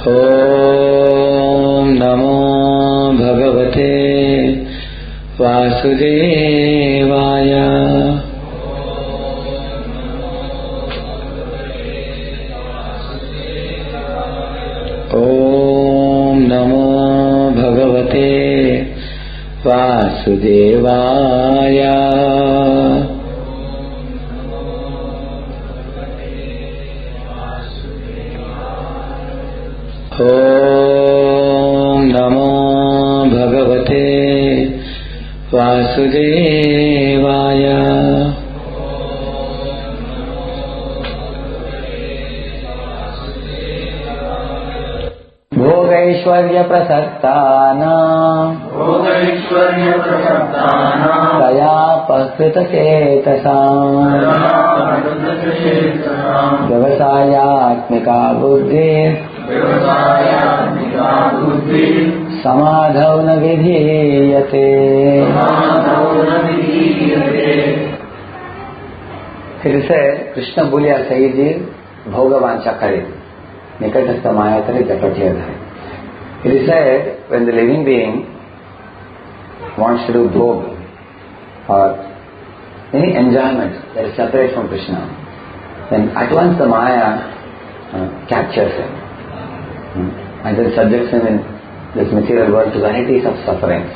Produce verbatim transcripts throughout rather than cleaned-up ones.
Om Namo Bhagavate Vasudevaya. Om Namo Bhagavate Vasudevaya. Om Namo Bhagavate Vasudevaya. Bhogaishwarya prasattana Bhogaishwarya prasattana Taya pakrita chetasam Vyavasayatmika buddhi Vyavasayatmika buddhi Samadhav na vidhiyate. Samadhav na vidhiyate. It is said, Krishna Bulya Sayiji Bhogavancha Kare Nikatastha Mayatari Japatyadhari. It is said, when the living being wants to do bhog or any enjoyment that is separate from Krishna, then at once the Maya uh, captures him hmm. and then subjects him in this material world to varieties of sufferings.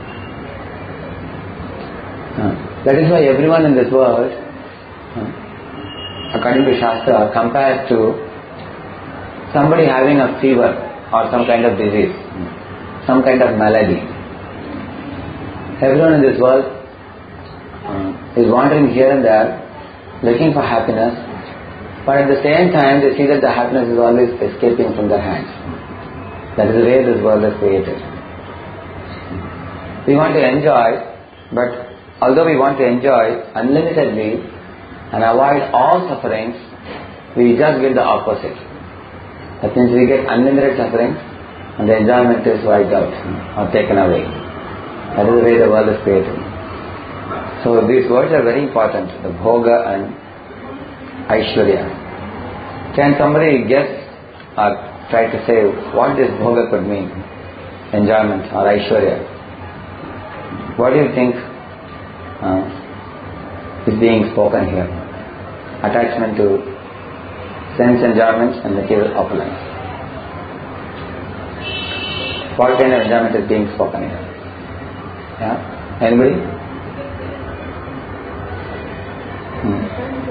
Uh, that is why everyone in this world, uh, according to Shastra, compared to somebody having a fever or some kind of disease, some kind of malady. Everyone in this world uh, is wandering here and there, looking for happiness, but at the same time they see that the happiness is always escaping from their hands. That is the way this world is created. We want to enjoy, but although we want to enjoy unlimitedly and avoid all sufferings, we just get the opposite. That means we get unlimited suffering and the enjoyment is wiped out or taken away. That is the way the world is created. So these words are very important, the bhoga and aishwarya. Can somebody guess or try to say what this bhoga could mean? Enjoyment or aishwarya. What do you think uh, is being spoken here? Attachment to sense enjoyment and material opulence. What kind of enjoyment is being spoken here? Yeah? Anybody? Hmm.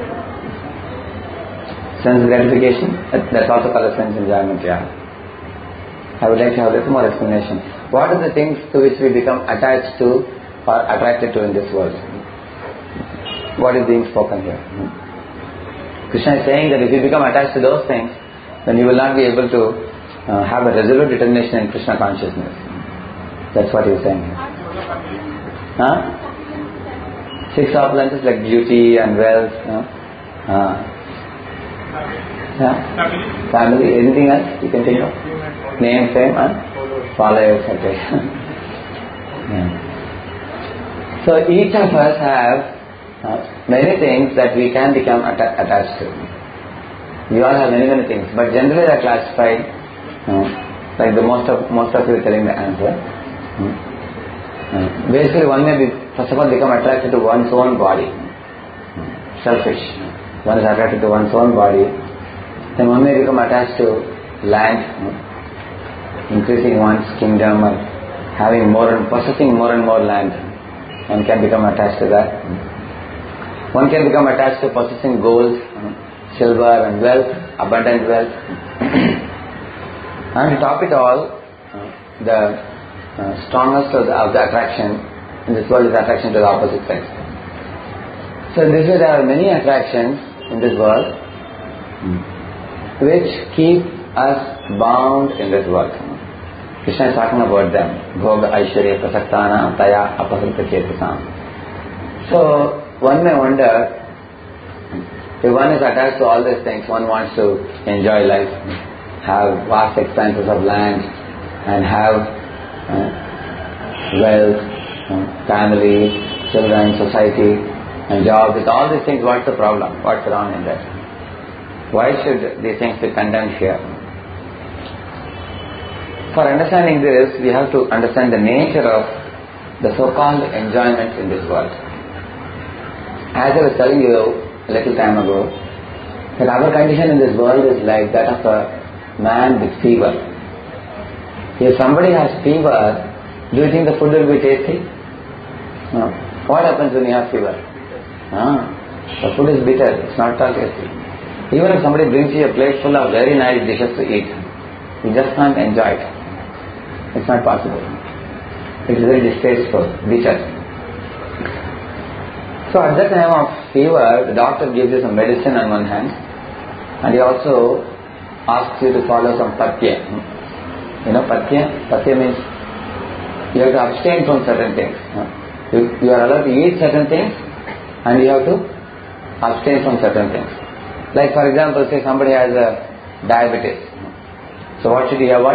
Sense gratification? That, that's also called a sense enjoyment, yeah. I would like to have a little more explanation. What are the things to which we become attached to or attracted to in this world? What is being spoken here? Hmm. Krishna is saying that if you become attached to those things, then you will not be able to uh, have a resolute determination in Krishna consciousness. That's what he is saying here. Huh? Six opulences like beauty and wealth. Huh? Uh, yeah? Family. Anything else you can think of? Name, fame, and followers. Okay. Yeah. So each of us have Uh, many things that we can become atta- attached to. We all have many many things, but generally they are classified uh, like the most of most of you are telling the answer. Hmm. Uh, basically, one may be first of all become attracted to one's own body, hmm. selfish. One is attracted to one's own body. Then one may become attached to land, hmm. increasing one's kingdom or having more and possessing more and more land. One can become attached to that. Hmm. One can become attached to possessing gold, silver and wealth, abundant wealth. And to top it all, the uh, strongest of the, of the attraction in this world is attraction to the opposite sex. So in this way there are many attractions in this world which keep us bound in this world. Krishna is talking about them. Bhoga, Aishwarya, Prasaktana, Taya, Apahrita Chetasam. So one may wonder, if one is attached to all these things, one wants to enjoy life, have vast expanses of land and have uh, wealth, uh, family, children, society and job. With all these things, what's the problem? What's wrong in that? Why should these things be condemned here? For understanding this, we have to understand the nature of the so-called enjoyment in this world. As I was telling you a little time ago, that our condition in this world is like that of a man with fever. If somebody has fever, do you think the food will be tasty? No. What happens when you have fever? Ah, the food is bitter, it's not at all tasty. Even if somebody brings you a plate full of very nice dishes to eat, you just can't enjoy it. It's not possible. It is very distasteful, bitter. So at that time of fever, the doctor gives you some medicine on one hand, and he also asks you to follow some patya. You know patya? Patya means you have to abstain from certain things. You, you are allowed to eat certain things, and you have to abstain from certain things. Like for example, say somebody has a diabetes. So what should he avoid?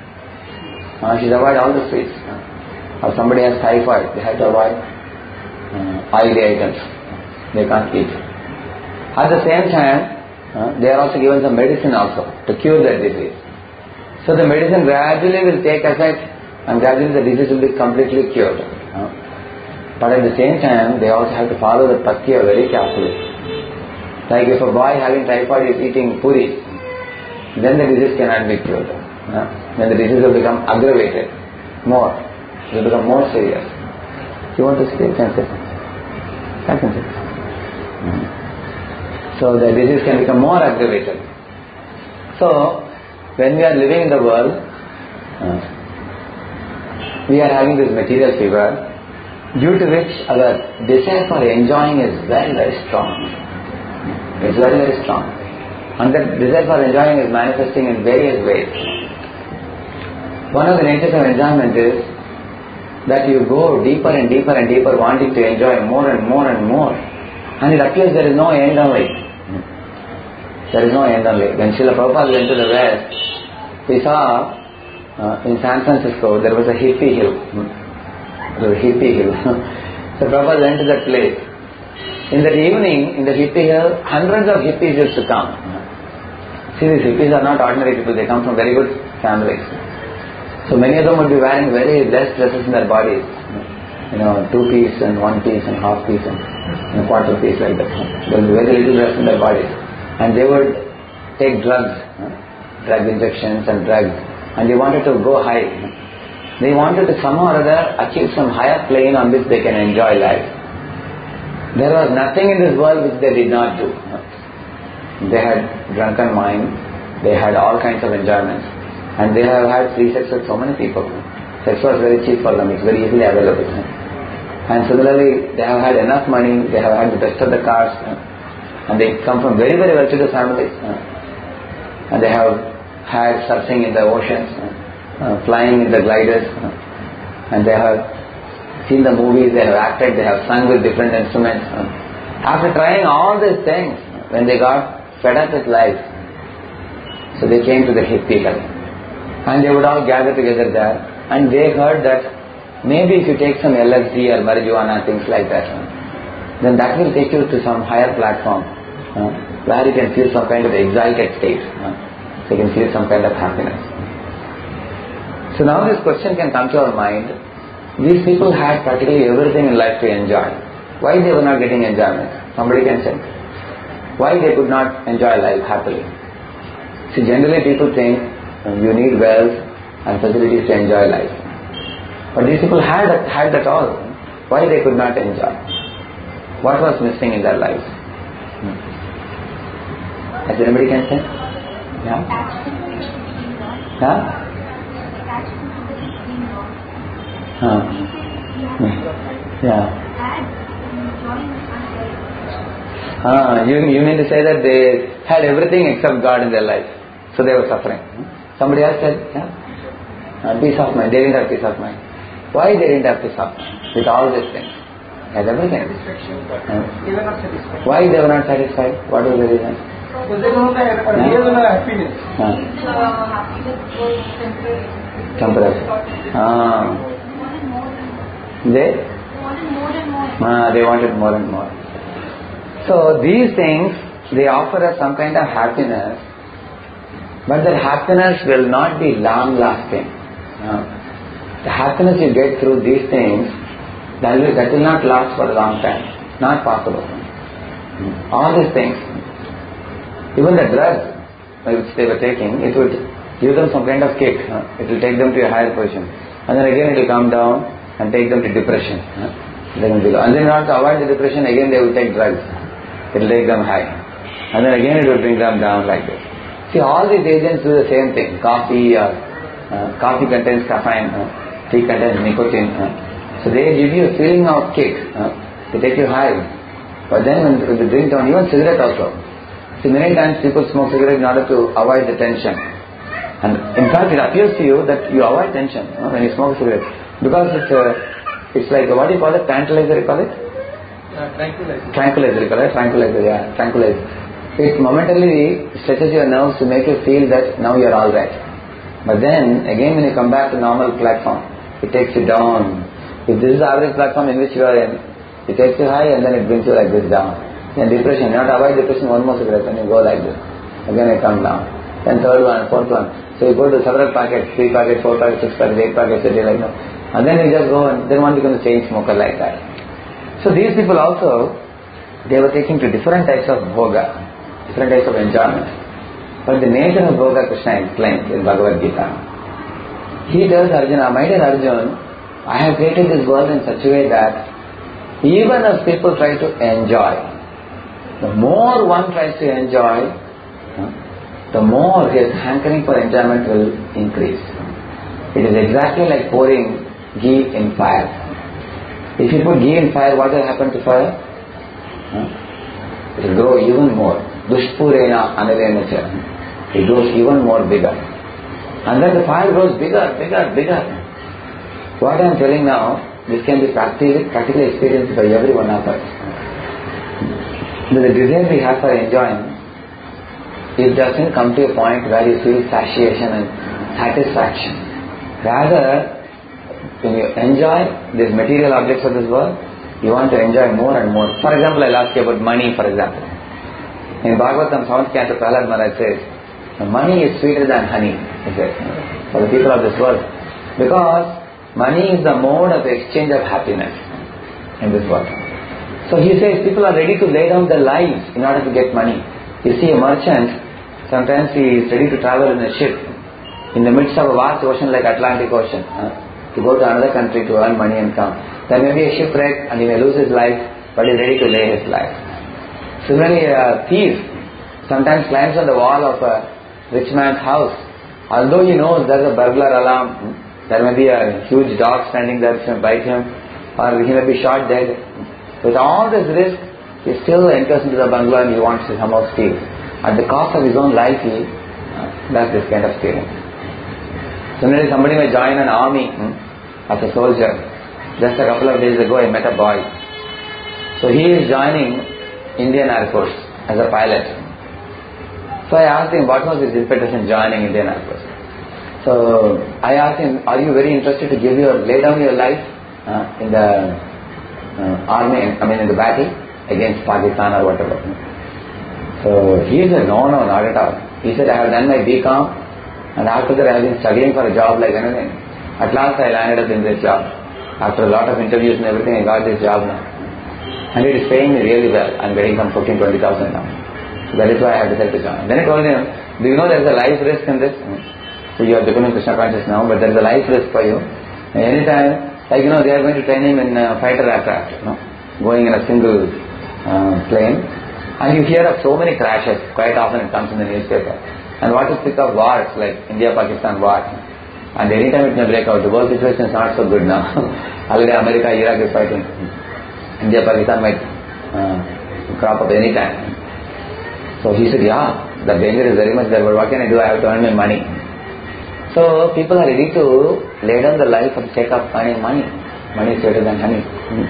Uh, he should avoid all the sweets. Or somebody has typhoid, they have to avoid uh, oily items. They can't eat. At the same time, uh, they are also given some medicine also to cure that disease. So the medicine gradually will take effect and gradually the disease will be completely cured. Uh, but at the same time, they also have to follow the patya very carefully. Like if a boy having typhoid is eating puri, then the disease cannot be cured. Uh, then the disease will become aggravated more. It will become more serious. If you want to say, can say. I can say. Mm. So the disease can become more aggravated. So when we are living in the world, uh, we are having this material fever, due to which our desire for enjoying is very, very strong. It's very, very strong. And that desire for enjoying is manifesting in various ways. One of the natures of enjoyment is that you go deeper and deeper and deeper, wanting to enjoy more and more and more. And it appears there is no end on it. There is no end on it. When Srila Prabhupada went to the West, we saw uh, in San Francisco there was a hippie hill. There was a hippie hill. So Prabhupada went to that place. In that evening, in the hippie hill, hundreds of hippies used to come. See, these hippies are not ordinary people, they come from very good families. So many of them would be wearing very less dresses in their bodies. You know, two piece and one piece and half piece and, and a quarter piece like that. There would be very little dress in their bodies. And they would take drugs, drug injections and drugs. And they wanted to go high. They wanted to somehow or other achieve some higher plane on which they can enjoy life. There was nothing in this world which they did not do. They had drunken wine, they had all kinds of enjoyments, and they have had free sex with so many people. Sex was very cheap for them, it's very easily available. And similarly, they have had enough money, they have had the best of the cars, and they come from very, very well-to-do families. And they have had surfing in the oceans, flying in the gliders, and they have seen the movies, they have acted, they have sung with different instruments. After trying all these things, when they got fed up with life, so they came to the hippie hill. And they would all gather together there, and they heard that maybe if you take some L S D or marijuana, things like that, then that will take you to some higher platform, uh, where you can feel some kind of exalted state, uh, so you can feel some kind of happiness. So now this question can come to our mind. These people had practically everything in life to enjoy. Why they were not getting enjoyment? Somebody can say. Why they could not enjoy life happily? See, generally people think you need wealth and facilities to enjoy life. But these people had that, had that all. Why they could not enjoy? What was missing in their lives? Hmm. As anybody can say? Yeah? Huh? Huh. Yeah. Ah, you, you mean to say that they had everything except God in their life, so they were suffering. Somebody else said, yeah, uh, peace of mind. They didn't have peace of mind. Why they didn't have peace of mind with all these things? Had everything. Uh, why they were not satisfied? What was the reason? Because they don't have real happiness. Uh, temporary. Ah. They? Ah, they wanted more and more. So these things, they offer us some kind of happiness, but that happiness will not be long lasting. Uh, the happiness you get through these things, that will, that will not last for a long time. Not possible. All these things. Even the drugs which they were taking, it would give them some kind of kick. Uh, it will take them to a higher position. And then again it will come down and take them to depression. Uh, they will be low. And then not to avoid the depression, again they will take drugs. It will take them high. And then again it will bring them down like this. See, all these agents do the same thing. Coffee, uh, uh, coffee contains caffeine, uh, tea contains nicotine. Uh, so they give you a feeling of kick. Uh, they take you high. But then when they drink down, even cigarette also. See, many times people smoke cigarette in order to avoid the tension. And in fact, it appears to you that you avoid tension uh, when you smoke a cigarette. Because it's, uh, it's like, what do you call it? Tranquilizer, you call it? Uh, tranquilizer. Tranquilizer, you call it? Tranquilizer, yeah. Tranquilizer. It momentarily stretches your nerves to make you feel that now you are alright. But then, again when you come back to normal platform, it takes you down. If this is the average platform in which you are in, it takes you high and then it brings you like this down. Then depression, you not avoid depression, one more cigarette, and you go like this. Again it comes down. Then third one, fourth one. So you go to several packets, three packets, four packets, six packets, eight packets a day like that. And then you just go and then one becomes a chain smoker like that. So these people also, they were taking to different types of bhoga, different types of enjoyment. But the nature of bhoga, Krishna explains in Bhagavad Gita. He tells Arjuna, my dear Arjuna, I have created this world in such a way that even as people try to enjoy, the more one tries to enjoy, the more his hankering for enjoyment will increase. It is exactly like pouring ghee in fire. If you put ghee in fire, what will happen to fire? It will grow even more. Dushpurena anilena cha. It grows even more bigger. And then the fire grows bigger, bigger, bigger. What I am telling now, this can be practically, practically experienced by every one of us. The desire we have for enjoying, it doesn't come to a point where you feel satiation and satisfaction. Rather, when you enjoy these material objects of this world, you want to enjoy more and more. For example, I'll ask you about money, for example. In Bhagavatam, seventh canto, Prahlad Maharaj says, money is sweeter than honey, he says, for the people of this world. Because money is the mode of exchange of happiness in this world. So he says people are ready to lay down their lives in order to get money. You see a merchant, sometimes he is ready to travel in a ship in the midst of a vast ocean like Atlantic Ocean, uh, to go to another country to earn money and come. There may be a shipwreck and he may lose his life, but he is ready to lay his life. Similarly, a thief sometimes climbs on the wall of a rich man's house. Although he knows there is a burglar alarm, there may be a huge dog standing there which may bite him, or he may be shot dead. With all this risk, he still enters into the bungalow and he wants to somehow steal. At the cost of his own life, he uh, does this kind of stealing. Similarly, somebody may join an army hmm, as a soldier. Just a couple of days ago, I met a boy. So he is joining Indian Air Force as a pilot. So I asked him what was his impetus in joining Indian Air Force. So I asked him, are you very interested to give your lay down your life uh, in the uh, army, I mean in the battle against Pakistan or whatever? So he said, no, no, not at all. He said, I have done my B Com and after that I have been studying for a job like anything. At last I landed up in this job. After a lot of interviews and everything, I got this job now. And it is paying me really well. I am getting some fifteen, twenty thousand now. So that is why I have decided to join. Then I told him, do you know there is a life risk in this? So you are becoming Krishna conscious now, but there is a life risk for you. And anytime, like you know, they are going to train him in a fighter aircraft, you know, going in a single uh, plane. And you hear of so many crashes, quite often it comes in the newspaper. And what to speak of wars, like India-Pakistan war. And anytime it may break out. The world situation is not so good now. Already America, Iraq is fighting. India-Pakistan might uh, crop up any time. So he said, yeah, the danger is very much there, but what can I do? I have to earn my money. So people are ready to lay down their life for the sake of earning money. Money is better than honey. Mm.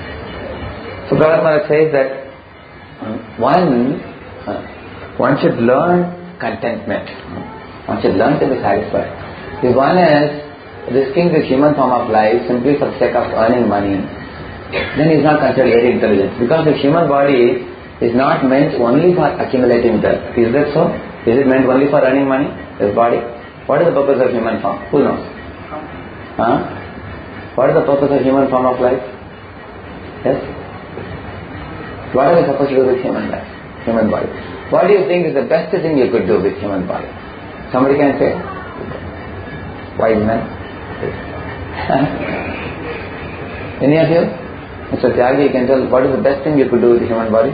So Prahlad Maharaj says that uh, one, uh, one should learn contentment. One should learn to be satisfied. If one is risking the human form of life simply for the sake of earning money, then he is not considered very intelligent. Because the human body is not meant only for accumulating wealth. Is that so? Is it meant only for earning money? This body? What is the purpose of human form? Who knows? Huh? What is the purpose of human form of life? Yes? What are we supposed to do with human life? Human body. What do you think is the best thing you could do with human body? Somebody can say? Wise man? Any of you? Mister Tyagi, you can tell what is the best thing you could do with the human body?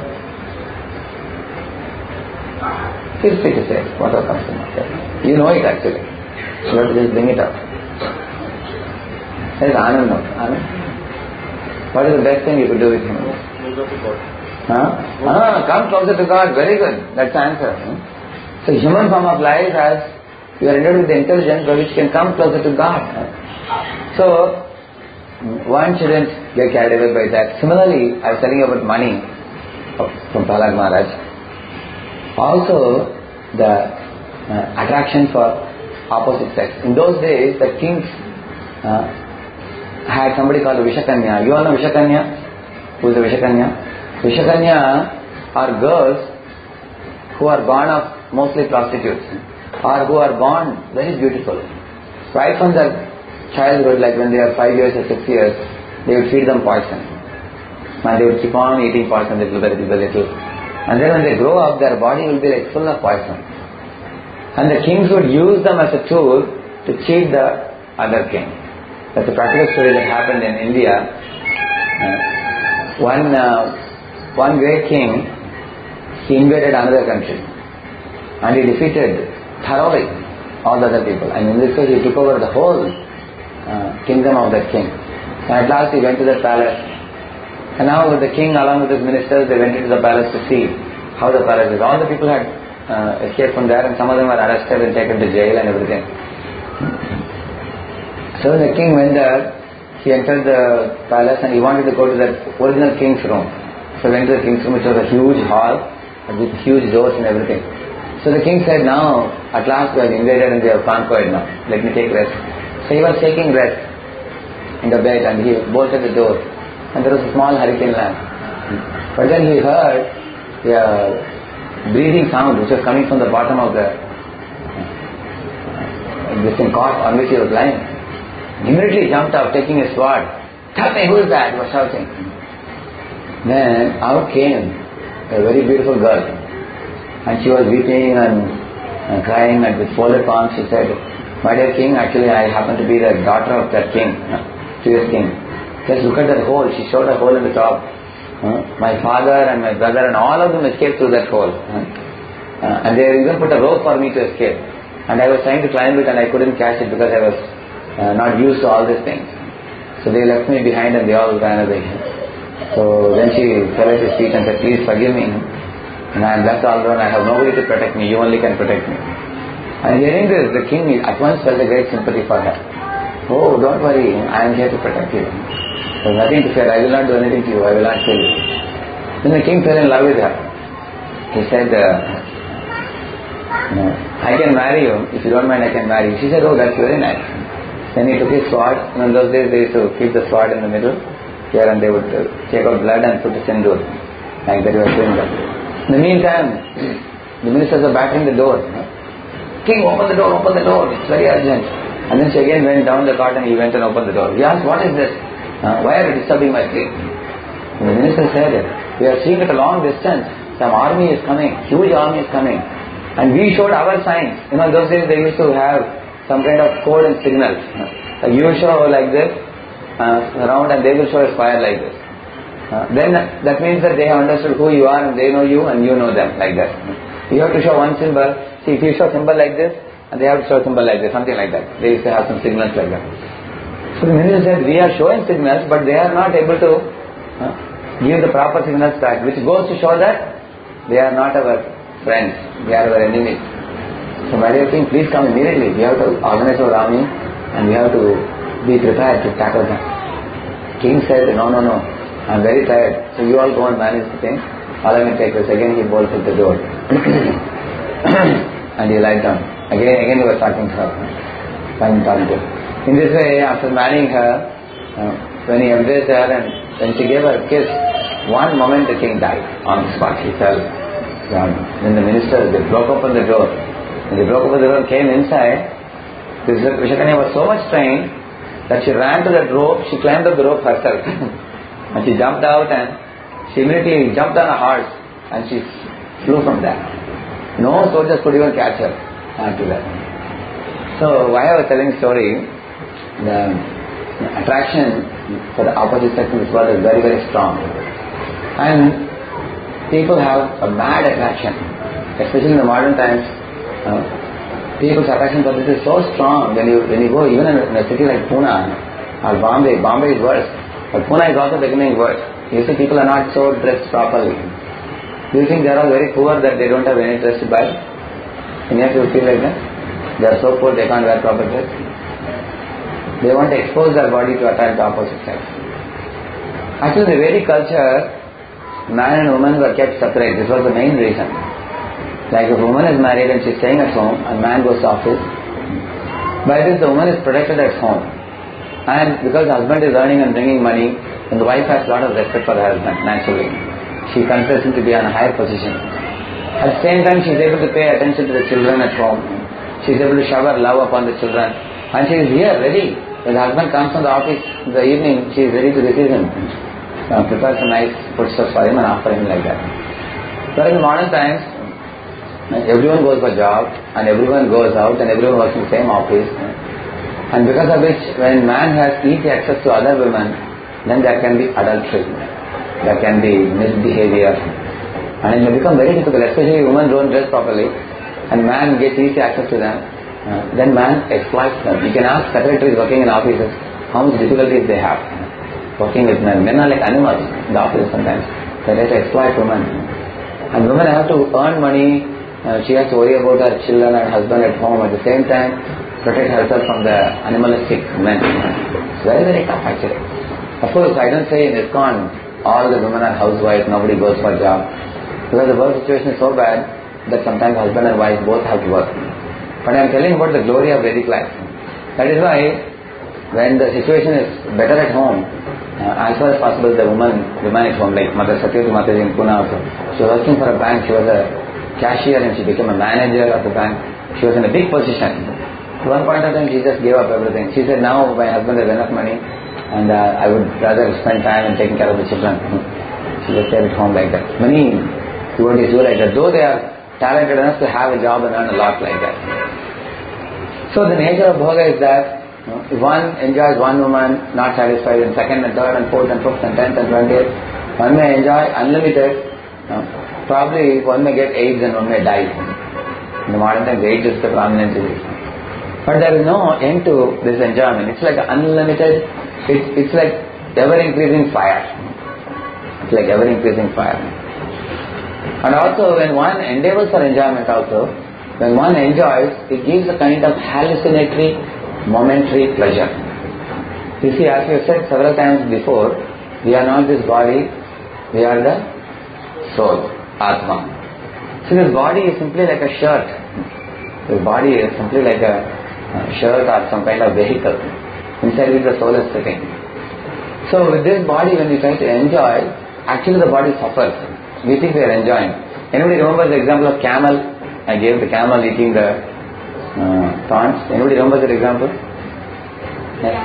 Feel free to say whatever comes to mind. You know it actually. You have to just bring it up. There is Anand now. Anand? What is the best thing you could do with human body? Closer to God. Huh? Ah, come closer to God. Very good. That's the answer. Hmm? So human form of life has, you are endowed with the intelligence by which can come closer to God. So, one shouldn't get carried away by that. Similarly, I was telling you about money from Prahlad Maharaj. Also, the uh, attraction for opposite sex. In those days, the kings uh, had somebody called Vishakanya. You all know Vishakanya? Who is the Vishakanya? Vishakanya are girls who are born of mostly prostitutes, or who are born very beautiful. Right from their childhood, like when they are five years or six years, they would feed them poison. And they would keep on eating poison little by little by little. And then when they grow up, their body will be like full of poison. And the kings would use them as a tool to cheat the other king. That's a practical story that happened in India. Uh, one, uh, one great king, he invaded another country. And he defeated thoroughly all the other people. And in this case, he took over the whole uh, kingdom of that king. And at last he went to the palace. And now with the king along with his ministers, they went into the palace to see how the palace is. All the people had uh, escaped from there, and some of them were arrested and taken to jail and everything. So when the king went there, he entered the palace and he wanted to go to the original king's room. So he went to the king's room, which was a huge hall with huge doors and everything. So the king said, now at last we have invaded and we have conquered now. Let me take rest. So he was taking rest in the bed and he bolted the door. And there was a small hurricane lamp. But then he heard a breathing sound which was coming from the bottom of the uh, this thing cot on which he was lying. Immediately he jumped out taking his sword. Tell me, who is that? He was shouting. Then out came a very beautiful girl. And she was weeping and, and crying, and with folded palms she said, my dear king, actually I happen to be the daughter of that king, uh, previous king. Just look at that hole. She showed a hole in the top. Uh, my father and my brother and all of them escaped through that hole. Uh, uh, and they even put a rope for me to escape. And I was trying to climb it and I couldn't catch it because I was uh, not used to all these things. So they left me behind and they all ran away. So then she fell at his feet and said, please forgive me. And I am left all alone. I have nobody to protect me. You only can protect me. And hearing this, the king at once felt a great sympathy for her. Oh, don't worry. I am here to protect you. There is nothing to fear. I will not do anything to you. I will not kill you. Then the king fell in love with her. He said, uh, no, I can marry you. If you don't mind, I can marry you. She said, oh, that's very nice. Then he took his sword. And in those days, they used to keep the sword in the middle here, and they would uh, take out blood and put it in sindoor. Like that, he was doing that. In the meantime, the ministers were battering the door. King, open the door, open the door. It's very urgent. And then she again went down the cot and he went and opened the door. He asked, what is this? Uh, why are you disturbing my sleep? And the minister said, we are seeing at a long distance. Some army is coming. Huge army is coming. And we showed our signs. You know, those days they used to have some kind of code and signals. Uh, you show like this uh, around and they will show a fire like this. Uh, then that means that they have understood who you are and they know you and you know them like that. You have to show one symbol. See, if you show a symbol like this, and they have to show a symbol like this, something like that. They used to have some signals like that. So the minister said, we are showing signals, but they are not able to uh, give the proper signals back, which goes to show that they are not our friends, they are our enemies. So my dear king, please come immediately. We have to organize our army and we have to be prepared to tackle them. King said, no, no, no, I am very tired. So you all go and manage the thing. All I can take is again he bolted the door. And he lied down. Again, again he was talking to her. Fine, talking to her. In this way, after marrying her, uh, when he embraced her and when she gave her a kiss, one moment the king died on the spot. He fell down. Then the ministers, they broke open the door. When they broke open the door and came inside, Vishakanya was so much trained that she ran to that rope, she climbed up the rope herself. And she jumped out and she immediately jumped on a horse and she flew from there. No soldiers could even catch her after that. So why I was telling the story, the attraction for the opposite sex in this world is very very strong. And people have a mad attraction, especially in the modern times. Uh, people's attraction for this is so strong. When you when you go even in a, in a city like Pune or Bombay, Bombay is worse, but Pune is also becoming worse. You see, people are not so dressed properly. Do you think they are all very poor that they don't have any dress to buy? Any of you feel like that? They are so poor they can't wear proper dress. They want to expose their body to attract the opposite sex. Actually, in the Vedic culture, man and woman were kept separate. This was the main reason. Like if a woman is married and she is staying at home and man goes to office, by this the woman is protected at home. And because the husband is earning and bringing money, and the wife has a lot of respect for her husband, naturally. She considers him to be on a higher position. At the same time, she is able to pay attention to the children at home. She is able to shower love upon the children. And she is here, ready. When the husband comes from the office in the evening, she is ready to receive him. Uh, prepare some nice foodstuffs for him and offer him like that. But in modern times, everyone goes for job and everyone goes out and everyone works in the same office. And because of which, when man has easy access to other women, then there can be adultery, there can be misbehavior, and it may become very difficult, especially if women don't dress properly and man gets easy access to them, uh, then man exploits them. You can ask secretaries working in offices how much difficulties they have working with men. Men are like animals in the office sometimes. They try to exploit women. And women have to earn money, uh, she has to worry about her children and husband at home, at the same time protect herself from the animalistic men. It's very very tough actually. Of course, I don't say in ISKCON all the women are housewives, nobody goes for a job. Because the work situation is so bad that sometimes husband and wife both have to work. But I am telling about the glory of Vedic life. That is why when the situation is better at home, uh, as far as possible the woman remain at home, like Mother Satyavati Mataji in Pune also. She was working for a bank, she was a cashier and she became a manager of the bank. She was in a big position. At one point of time she just gave up everything. She said, now my husband has enough money and uh, I would rather spend time in taking care of the children. She just stayed at home like that. Many devotees do like that, though they are talented enough to have a job and earn a lot like that. So the nature of bhoga is that you know, if one enjoys one woman, not satisfied in second and third and fourth and fifth and tenth and twentieth, one may enjoy unlimited. You know, probably one may get AIDS and one may die. In the modern times, AIDS is the prominent disease. But there is no end to this enjoyment. It's like unlimited. It's, it's like ever-increasing fire. It's like ever-increasing fire. And also when one endeavors for enjoyment also, when one enjoys, it gives a kind of hallucinatory, momentary pleasure. You see, as we have said several times before, we are not this body, we are the soul, Atma. So this body is simply like a shirt. This body is simply like a shirt or some kind of vehicle. Inside which the soul is sitting. So with this body, when we try to enjoy, actually the body suffers. We think we are enjoying. Anybody remembers the example of camel? I gave the camel eating the uh, thorns. Anybody remembers that example? Yeah.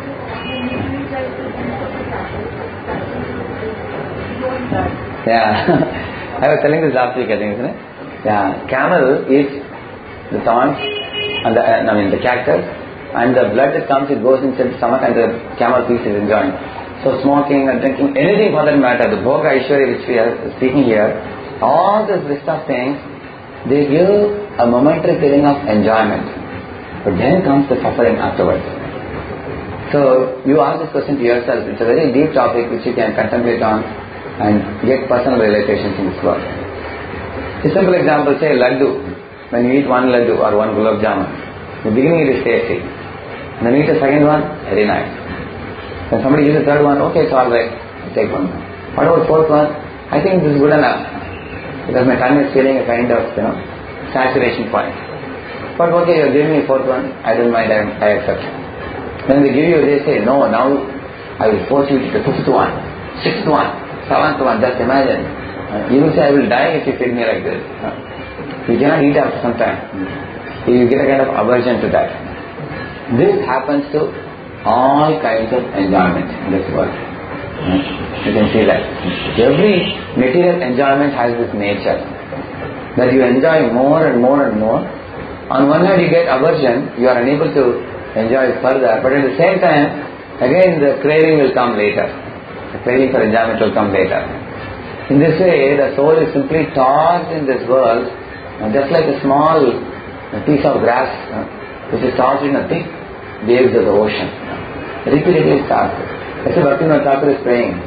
Yeah. I was telling this last week, I think, isn't it? Yeah. Camel eats the thorns and the, uh, I mean the cactus, and the blood that comes, it goes into the stomach and the camel piece is enjoying. So smoking and drinking, anything for that matter, the bhoga Aishwarya which we are speaking here, all this list of things, they give a momentary feeling of enjoyment. But then comes the suffering afterwards. So you ask this question to yourself. It's a very deep topic which you can contemplate on and get personal realizations in this world. A simple example, say laddu. When you eat one laddu or one gulab jamun, in the beginning it is tasty. And then you eat the second one, very nice. When somebody eats the third one, okay, it's alright, take one. What about fourth one? I think this is good enough. Because my tongue is feeling a kind of, you know, saturation point. But okay, you're giving me fourth one, I don't mind, I, I accept. Then they give you, they say, no, now I will force you to the fifth one, sixth one, seventh one, just imagine. Uh, you will say, I will die if you feed me like this. Uh, you cannot eat after some time. You get a kind of aversion to that. This happens to all kinds of enjoyment in this world. You can see that. Every material enjoyment has this nature, that you enjoy more and more and more. On one hand you get aversion, you are unable to enjoy it further, but at the same time, again the craving will come later. The craving for enjoyment will come later. In this way, the soul is simply tossed in this world, just like a small piece of grass which is tossed in a thick waves of the ocean. Repeatedly tossed. That's what Bhaktivinoda Thakur is praying.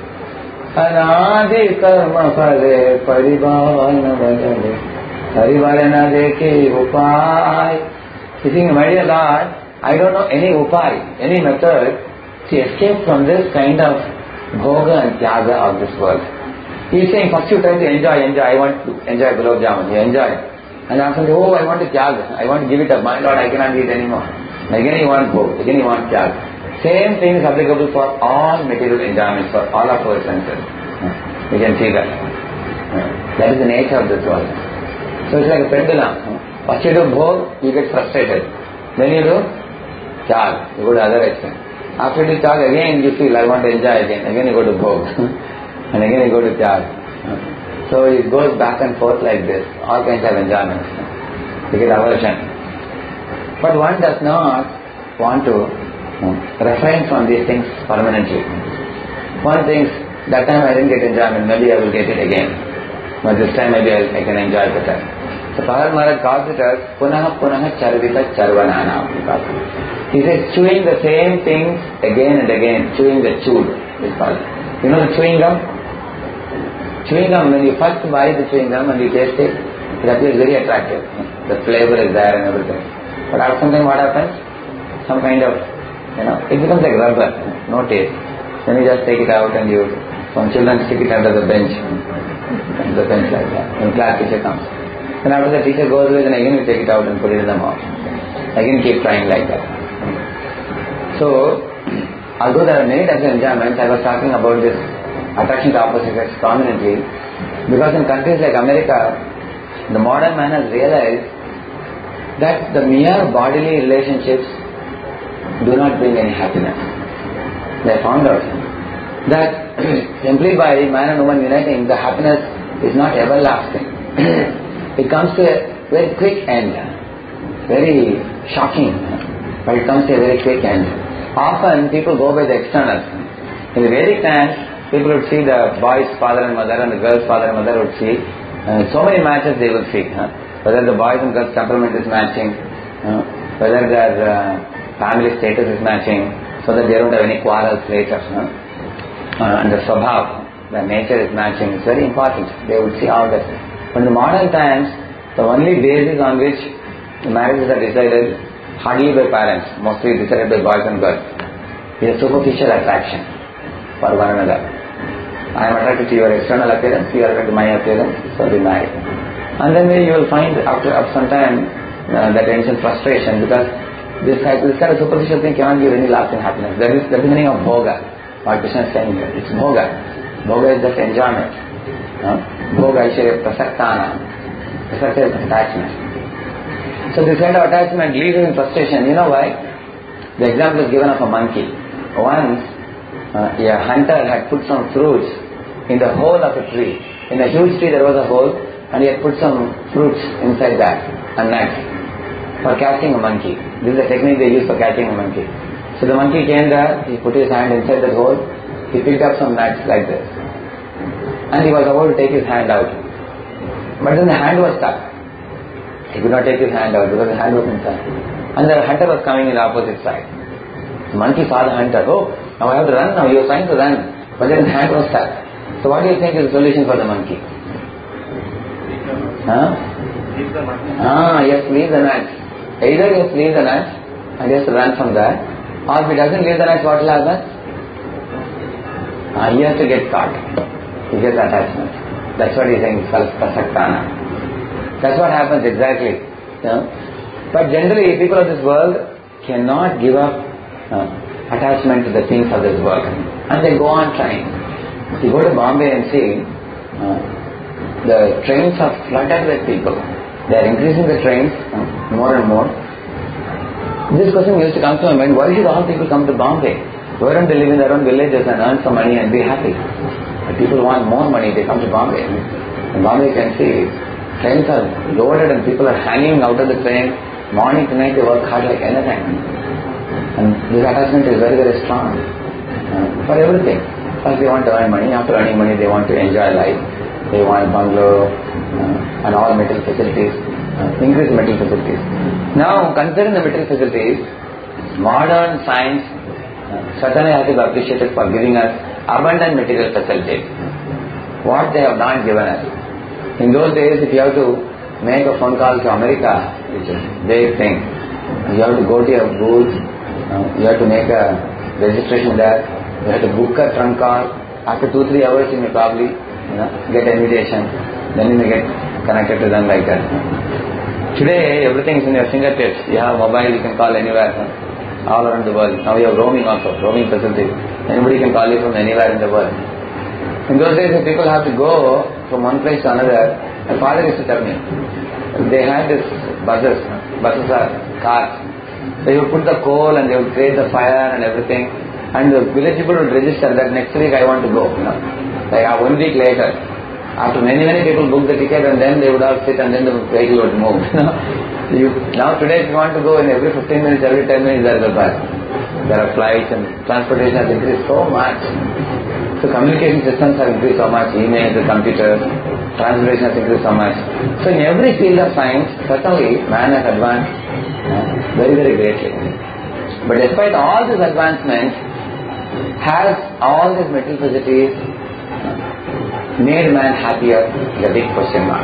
Anadi karma phale paribhavana bhajale parivarana deki upai. He's saying, my dear Lord, I don't know any upai, any method to escape from this kind of bhoga and tyaga of this world. He's saying, first you try to enjoy, enjoy, I want to enjoy gulab jamun, you enjoy. And after that, oh, I want to tyaga, I want to give it up, my Lord, I cannot eat anymore. Again you want bhog, again you want tyaga. Same thing is applicable for all material enjoyments, for all of our senses. You can see that. That is the nature of this world. So it's like a pendulum. First you do bhog, you get frustrated. Then you do tyaga, you go to other extent. After you do tyaga, again you feel, I want to enjoy again. Again you go to bhog. And again you go to tyaga. So it goes back and forth like this. All kinds of enjoyments. You get aversion. But one does not want to refrain from these things permanently. One thinks, that time I didn't get enjoyment, maybe I will get it again. But this time maybe I, I can enjoy better. So Prahlad Maharaj calls it as Punaha Punaha Charvita Charvanana. He says chewing the same things again and again, chewing the chewed is called. You know the chewing gum? Chewing gum, when you first buy the chewing gum and you taste it, it appears very attractive. The flavor is there and everything. But after some time what happens? Some kind of, you know, it becomes like rubber, no taste. Then you just take it out and you, some children stick it under the bench, the bench like that, when class teacher comes. Then after the teacher goes away, then again you take it out and put it in the mouth. Again keep trying like that. So, although there are many types of enjoyments, I was talking about this attraction to opposite sex prominently, because in countries like America, the modern man has realized that the mere bodily relationships do not bring any happiness. They found out that simply by man and woman uniting, the happiness is not everlasting. It comes to a very quick end, very shocking, but it comes to a very quick end. Often people go by the externals. In the Vedic times, people would see the boy's father and mother and the girl's father and mother would see. Uh, so many matches they will see. Huh? Whether the boys and girls' temperament is matching, uh, whether their uh, family status is matching, so that they don't have any quarrels later. Huh? Uh, and the swabhav, the nature is matching. It's very important. They would see all that. But in the modern times, the only basis on which the marriages are decided hardly by parents, mostly decided by boys and girls, is a superficial attraction for one another. I am attracted to your external appearance, you are attracted to my appearance, so we marry. And then maybe you will find after, after some time uh, that ends in frustration, because this, this kind of superficial thing cannot give any lasting happiness. That is the meaning of bhoga. What Krishna is saying here, it's bhoga. Bhoga is just enjoyment. Uh, bhoga Aishwarya prasaktana. Prasakta is attachment. So this kind of attachment leads in frustration. You know why? The example is given of a monkey. Once uh, a hunter had put some fruits in the hole of a tree. In a huge tree there was a hole, and he had put some fruits inside that, and nuts, for catching a monkey. This is the technique they use for catching a monkey. So the monkey came there, he put his hand inside the hole, he picked up some nuts like this, and he was about to take his hand out. But then the hand was stuck. He could not take his hand out because the hand was inside. And the hunter was coming in the opposite side. The monkey saw the hunter. Oh, now I have to run now. You are trying to run. But then the hand was stuck. So what do you think is the solution for the monkey? Huh? Leave the monkey. Ah, yes, leave the nuts. Either he has to leave the nuts and he has to run from there, or if he doesn't leave the nuts, what will happen? Ah, he has to get caught. He gets attachment. That's what he's saying, self-prasaktana. That's what happens exactly. You know? But generally, people of this world cannot give up uh, attachment to the things of this world. And they go on trying. If you go to Bombay and see, uh, the trains are flooded with people. They are increasing the trains uh, more and more. This question used to come to my mind, why should all people come to Bombay? Why don't they live in their own villages and earn some money and be happy? But people want more money, they come to Bombay. In Bombay you can see trains are loaded and people are hanging out of the train. Morning to night they work hard like anything. And this attachment is very, very strong uh, for everything. First they want to earn money, after earning money they want to enjoy life. They want bungalow uh, and all material facilities, uh, increase material facilities. Now considering the material facilities, modern science uh, certainly has to be appreciated for giving us abundant material facilities. What they have not given us. In those days, if you have to make a phone call to America, which is a big thing, you have to go to your booth, uh, you have to make a registration there, you have to book a trunk call. After two, three hours, you may probably you know, get an invitation. Then you may get connected to them like that. Today, everything is in your fingertips. You have mobile, you can call anywhere, huh? All around the world. Now you have roaming also, roaming facilities. Anybody can call you from anywhere in the world. In those days, if people have to go from one place to another, my father used to tell me, they had this buses, buses are cars. They would put the coal and they would create the fire and everything, and the village people would register that next week I want to go, you know. Like uh, one week later, after many many people book the ticket and then they would all sit and then the vehicle would move. You know. You, now today if you want to go in every fifteen minutes, every ten minutes there is a bus. There are flights and transportation has increased so much. So communication systems have increased so much, emails, the computers, transportation has increased so much. So in every field of science, certainly man has advanced uh, very very greatly. But despite all these advancements, has all these material facilities made man happier? Is a big question mark.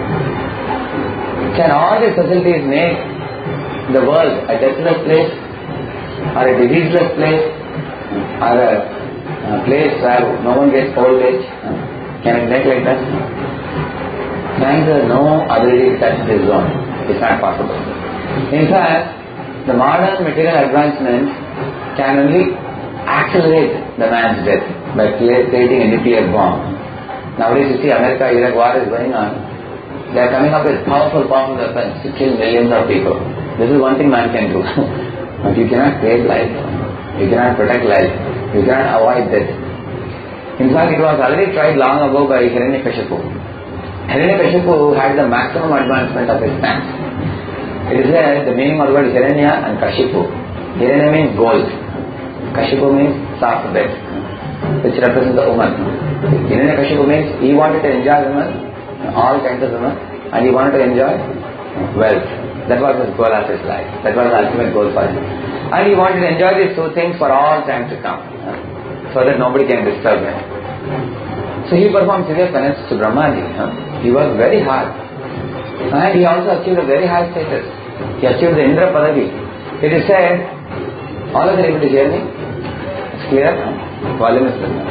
Can all these facilities make the world a deathless place, or a diseaseless place, or a, a place where no one gets old age? Can it make like that? Science has no ability to touch this zone. It's not possible. In fact, the modern material advancement can only accelerate the man's death by creating a nuclear bomb. Nowadays you see America, Iraq war is going on. They are coming up with powerful, powerful weapons to kill millions of people. This is one thing man can do. But you cannot save life. You cannot protect life. You cannot avoid death. In fact, it was already tried long ago by Hiranyakashipu. Hiranyakashipu had the maximum advancement of his times. It is there, the meaning of the word is Hiranya and Kashipu. Hiranya means gold. Kashipu means soft bed, which represents the woman. Hiranyakashipu means he wanted to enjoy women, all kinds of women, and he wanted to enjoy wealth. That was his goal of his life. That was the ultimate goal for him. And he wanted to enjoy these two things for all time to come, so that nobody can disturb him. So he performed severe penance to Brahmaji. He worked very hard. And he also achieved a very high status. He achieved the Indra Padavi. It is said, all of you able to hear me? It's clear? Volume is clear.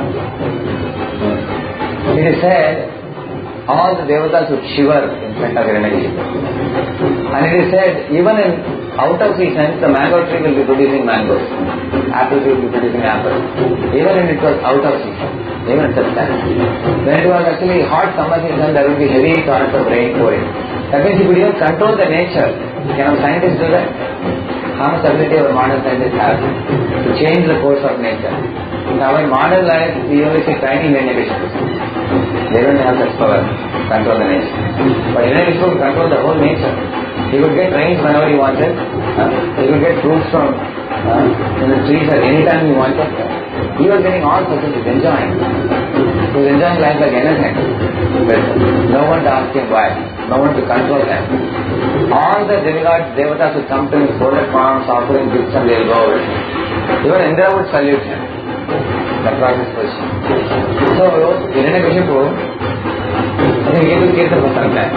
It is said, all the devatas would shiver in front of Hiranyakashipu. And it is said, even in out of season, the mango tree will be producing mangoes. Apple tree will be producing apples. Even when it was out of season, even at such time. When it was actually hot summer season, there will be heavy torrents of rain pouring. That means you could even control the nature. Can our scientists do that? How much ability our modern scientists have to change the course of nature? Now in modern life, we only see tiny Hiranyakashipus. They don't have such power to control the nature. But Hiranyakashipu could control the whole nature. He could get rains whenever he wanted. Uh, he could get fruits from uh, in the trees at any time he wanted. He was getting all facilities, enjoying. He was enjoying life like anything. But no one to ask him why. No one to control them. All the demigods, devatas would come to his folded palms, offering gifts, and they will go away. Even Indra would salute him. That was his position. So, Hiranyakashipu, I think he took care of some time.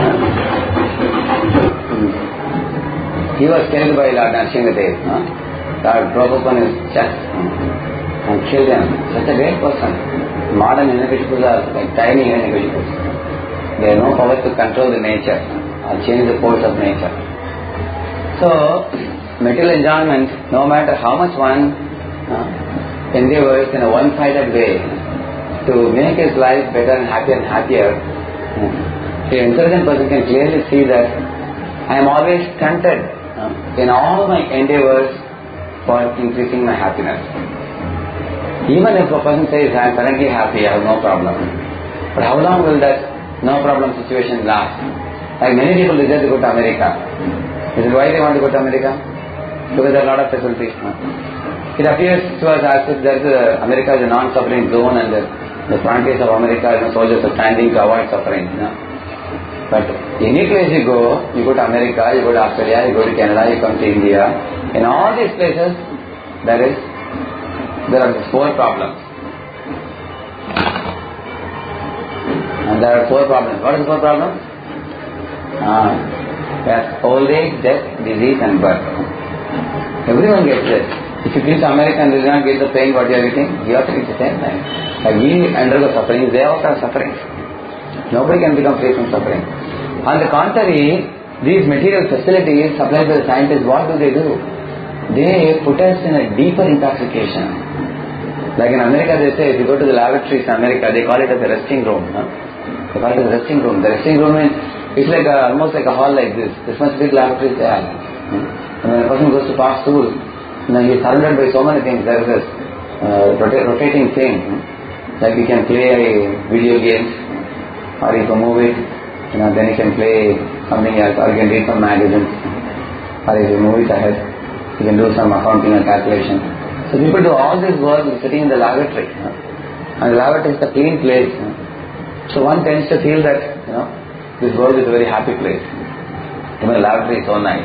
He was killed by Lord Narasimhadev. Huh? Lord broke open his chest and killed him. Such a great person. Modern Hiranyakashipus are like tiny Hiranyakashipus. They have no power to control the nature or change the course of nature. So, material enjoyment, no matter how much one uh, endeavors in a one-sided way to make his life better and happier and happier, uh, the intelligent person can clearly see that I am always stunted uh, in all my endeavors for increasing my happiness. Even if a person says, I am currently happy, I have no problem. But how long will that no problem situation last? Like many people desire to go to America. Is it why they want to go to America? Because there are a lot of facilities. It appears to us as if there is a, America is a non-suffering zone and the, the frontiers of America, you know, soldiers are standing to avoid suffering. You know? But any place you go, you go to America, you go to Australia, you go to Canada, you come to India. In all these places, there is there are four problems. And there are four problems. What is the four problems? Ah, yes, old age, death, disease and birth. Everyone gets it. If you come to America and do not get the pain what you are getting, you also get the same thing. Like we undergo suffering, they also are suffering. Nobody can become free from suffering. On the contrary, these material facilities supplied by the scientists, what do they do? They put us in a deeper intoxication. Like in America, they say, if you go to the lavatories in America, they call it as a resting room. Huh? They call it a resting room. The resting room is it's like a, almost like a hall like this. This much big lavatories they have. And when a person goes to pass through, you know, he is surrounded by so many things. There is this uh, rota- rotating thing. Like you can play video games, or you can move it, you know, then you can play something else, or you can read some magazines, or if you move it ahead, you can do some accounting and calculation. So people do all this work sitting in the lavatory. You know? And the lavatory is a clean place. You know? So one tends to feel that, you know, this world is a very happy place. Even the lavatory is so nice.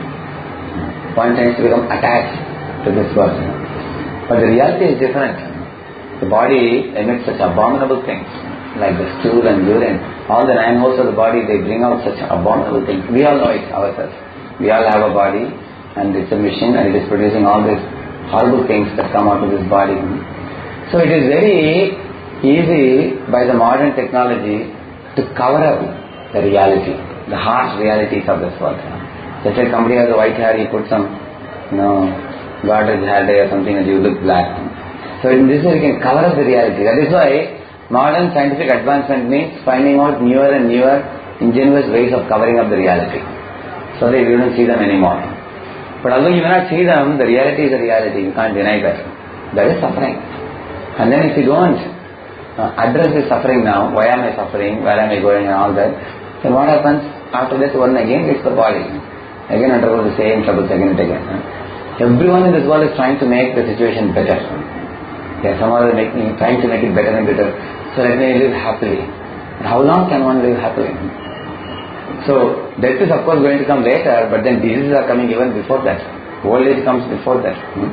One tends to become attached to this world. You know? But the reality is different. The body emits such abominable things, like the stool and urine. All the nine holes of the body, they bring out such abominable things. We all know it ourselves. We all have a body, and it's a machine, and it is producing all these horrible things that come out of this body. So it is very easy by the modern technology to cover up the reality, the harsh realities of this world. Just like somebody has a white hair, he puts some, you know, Godrej hair dye or something and you look black. So in this way you can cover up the reality. That is why modern scientific advancement means finding out newer and newer ingenious ways of covering up the reality, so that you don't see them anymore. But although you may not see them, the reality is a reality. You can't deny that. That is suffering. And then if you don't uh, address this suffering now, why am I suffering, where am I going and all that, then what happens? After that one again gets the body. Again undergoes the same troubles again and again. Everyone in this world is trying to make the situation better. They are somehow making, trying to make it better and better. So let me live happily. And how long can one live happily? So, death is of course going to come later, but then diseases are coming even before that. Old age comes before that. Hmm?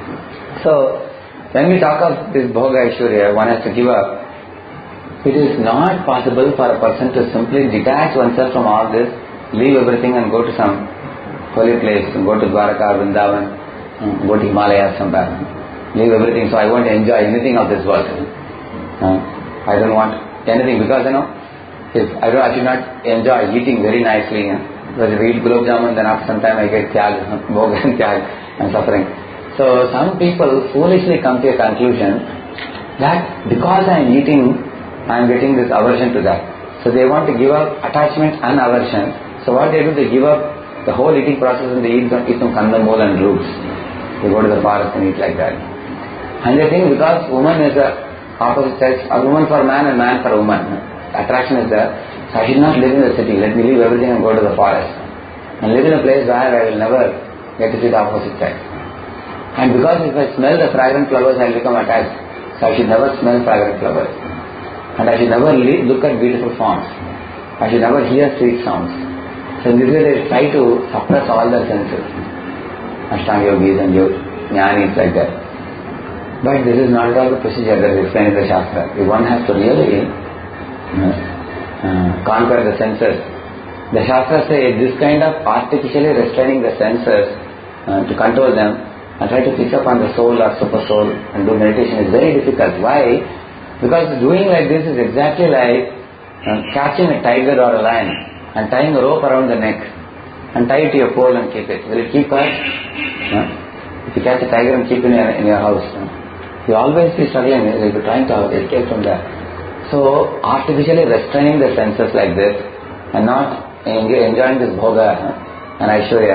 So, when we talk of this Bhoga Aishwarya, one has to give up. It is not possible for a person to simply detach oneself from all this, leave everything and go to some holy place, go to Dwaraka, Vrindavan, go to Himalayas somewhere. Leave everything, so I won't enjoy anything of this world. Uh, I don't want anything because, you know, If I don't, I should not enjoy eating very nicely. You know? Because if I eat gulab jamun, then after some time I get tyag, bhoga and tyag, and suffering. So some people foolishly come to a conclusion that because I am eating, I am getting this aversion to that. So they want to give up attachment and aversion. So what they do, they give up the whole eating process and they eat some, eat some kandamol and roots. They go to the forest and eat like that. And they think because woman is the opposite sex, a woman for man and man for woman. Attraction is there, so I should not live in the city. Let me leave everything and go to the forest and live in a place where I will never get to see the opposite sex. And because if I smell the fragrant flowers, I will become attached. So I should never smell fragrant flowers, and I should never look at beautiful forms. I should never hear sweet sounds. So in this way they try to suppress all their senses. Ashtanga yogis and jnanis like that. But this is not at all the procedure that is explained in the Shastra. If one has to really Uh, uh, conquer the senses. The Shastra says this kind of artificially restraining the senses uh, to control them and try to fix up on the soul or super soul and do meditation is very difficult. Why? Because doing like this is exactly like uh, catching a tiger or a lion and tying a rope around the neck and tie it to your pole and keep it. Will it keep quiet? No? If you catch a tiger and keep it in your, in your house, no? You always be struggling. You will be trying to escape from that. So, artificially restraining the senses like this and not enjoying this bhoga and aishwarya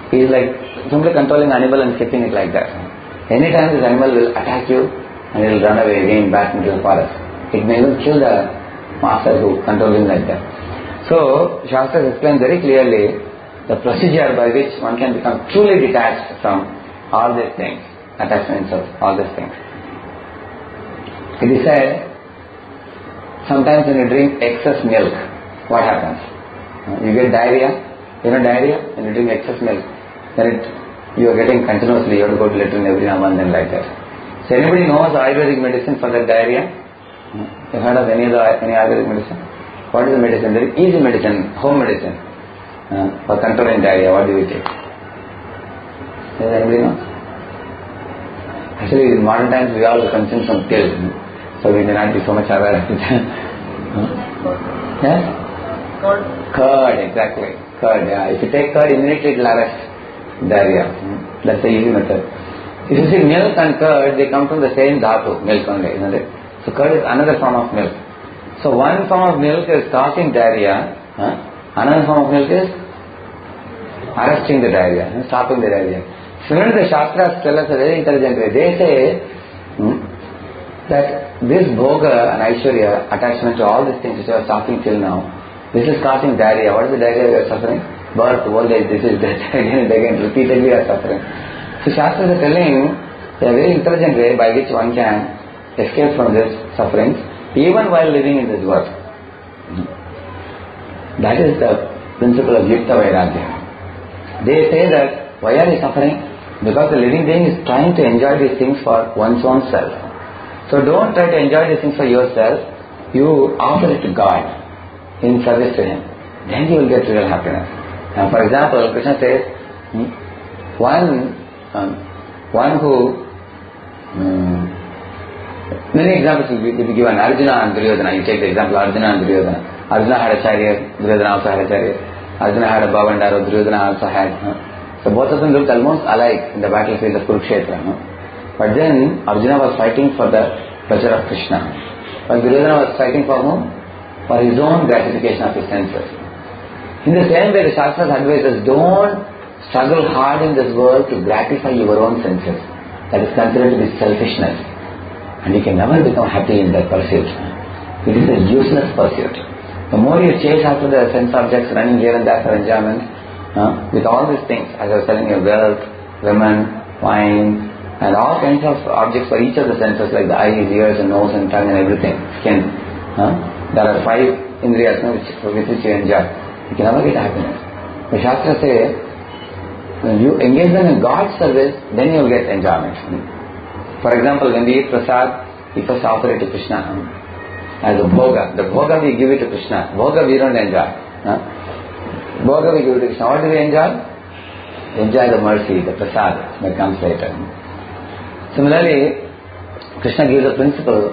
He is like simply controlling animal and keeping it like that. Anytime this animal will attack you and it will run away again back into the forest. It may even kill the master who controls him like that. So, Shastras explain very clearly the procedure by which one can become truly detached from all these things, attachments of all these things. It is said, sometimes when you drink excess milk, what happens? You get diarrhea. You know diarrhea? When you drink excess milk, then it, you are getting continuously, you have to go to latrine every now and then like that. So anybody knows Ayurvedic medicine for that diarrhea? You heard of any other any Ayurvedic medicine? What is the medicine? Very easy medicine, home medicine uh, for controlling diarrhea. What do you take? Does anybody know? Actually, in modern times we all consume some pills, so we may not be so much aware of it. Yes? Curd. Curd, exactly. Curd, yeah. If you take curd, immediately it will arrest diarrhea. That's the easy method. If you see milk and curd, they come from the same dhatu, milk only, isn't it? So curd is another form of milk. So one form of milk is causing diarrhea, huh? Another form of milk is arresting the diarrhea, stopping the diarrhea. Similarly, the Shastras tell us a very intelligent way. They say hmm, that this bhoga and aishwarya, attachment to all these things which I was talking till now, this is causing diarrhea. What is the diarrhea we are suffering? Birth, old age, this is that, again and again, repeatedly we are suffering. So Shastras are telling a very intelligent way by which one can escape from this sufferings even while living in this world. That is the principle of Yukta Vairagya. They say that why are you suffering? Because the living being is trying to enjoy these things for one's own self. So don't try to enjoy these things for yourself. You offer it to God in service to Him. Then you will get real happiness. And for example, Krishna says, hmm, one um, one who um, many examples will be, will be given. Arjuna and Duryodhana. You take the example Arjuna and Duryodhana. Arjuna had a chariot, Duryodhana also had a chariot. Arjuna had a bow and arrow, Duryodhana also had. Huh? So both of them looked almost alike in the battlefield of Kurukshetra. Huh? But then Arjuna was fighting for the pleasure of Krishna. But Duryodhana was fighting for whom? For his own gratification of his senses. In the same way, the Shastras advise us, don't struggle hard in this world to gratify your own senses. That is considered to be selfishness. And you can never become happy in that pursuit. It is a useless pursuit. The more you chase after the sense objects, running here and there for enjoyment, uh, with all these things, as I was telling you, wealth, women, wine, and all kinds of objects for each of the senses, like the eyes, ears, and nose, and tongue, and everything, skin. Uh, there are five indriyas no, which, with which you enjoy. You can never get happiness. The Shastras say, when you engage them in God's service, then you will get enjoyment. For example, when we eat prasad, we first offer it to Krishna as a bhoga. The bhoga we give it to Krishna. Bhoga we don't enjoy. Huh? Bhoga we give it to Krishna. What do we enjoy? Enjoy the mercy, the prasad that comes later. Similarly, Krishna gives a principle,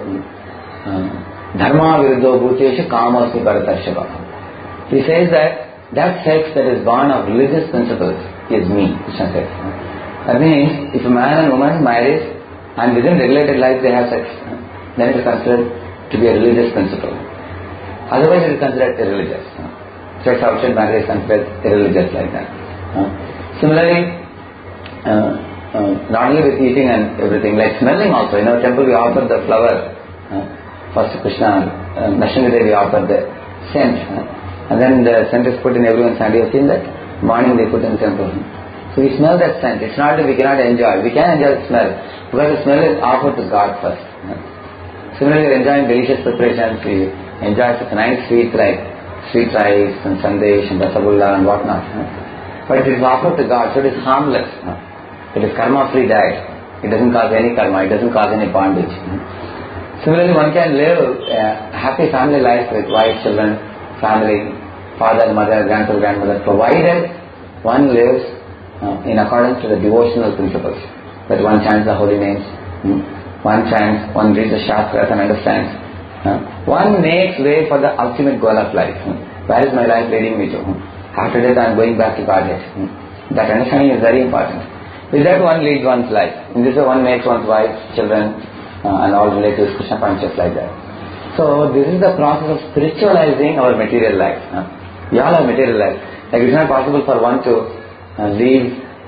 dharma viruddho bhuteshu kamasmi bharatarshava. He says that that sex that is born of religious principles is me, Krishna says. That means, if a man and woman marries and within regulated life they have sex, then it is considered to be a religious principle. Otherwise it is considered irreligious. Sex outside marriage is considered irreligious like that. Similarly, uh, uh, not only with eating and everything, like smelling also. In our temple we offer the flower. Uh, first to Krishna, uh, Nashami Devi offered the scent. Uh, and then the scent is put in everyone's hand. You have seen that? Morning they put in the temple. So we smell that scent. It's not that we cannot enjoy. We can enjoy the smell. Because the smell is offered to God first. Uh, Similarly, we are enjoying delicious preparations. We enjoy such nice sweets like sweet rice and sandesh and rasagulla and whatnot. Huh? But it is offered to God, so it is harmless. Huh? It is karma-free diet. It doesn't cause any karma. It doesn't cause any bondage. Huh? Similarly, one can live a happy family life with wife, children, family, father, mother, grandfather, grandmother, provided one lives uh, in accordance to the devotional principles. That one chants the holy names. Hmm? One chants, one reads the Shastras and understands. Uh, one makes way for the ultimate goal of life. Uh, where is my life leading me to? Uh, after that I am going back to Godhead. Uh, that understanding is very important. With that one leads one's life. In this way one makes one's wife, children uh, and all relatives Krishna conscious like that. So this is the process of spiritualizing our material life. Uh, we all have material life. Like it's not possible for one to uh, leave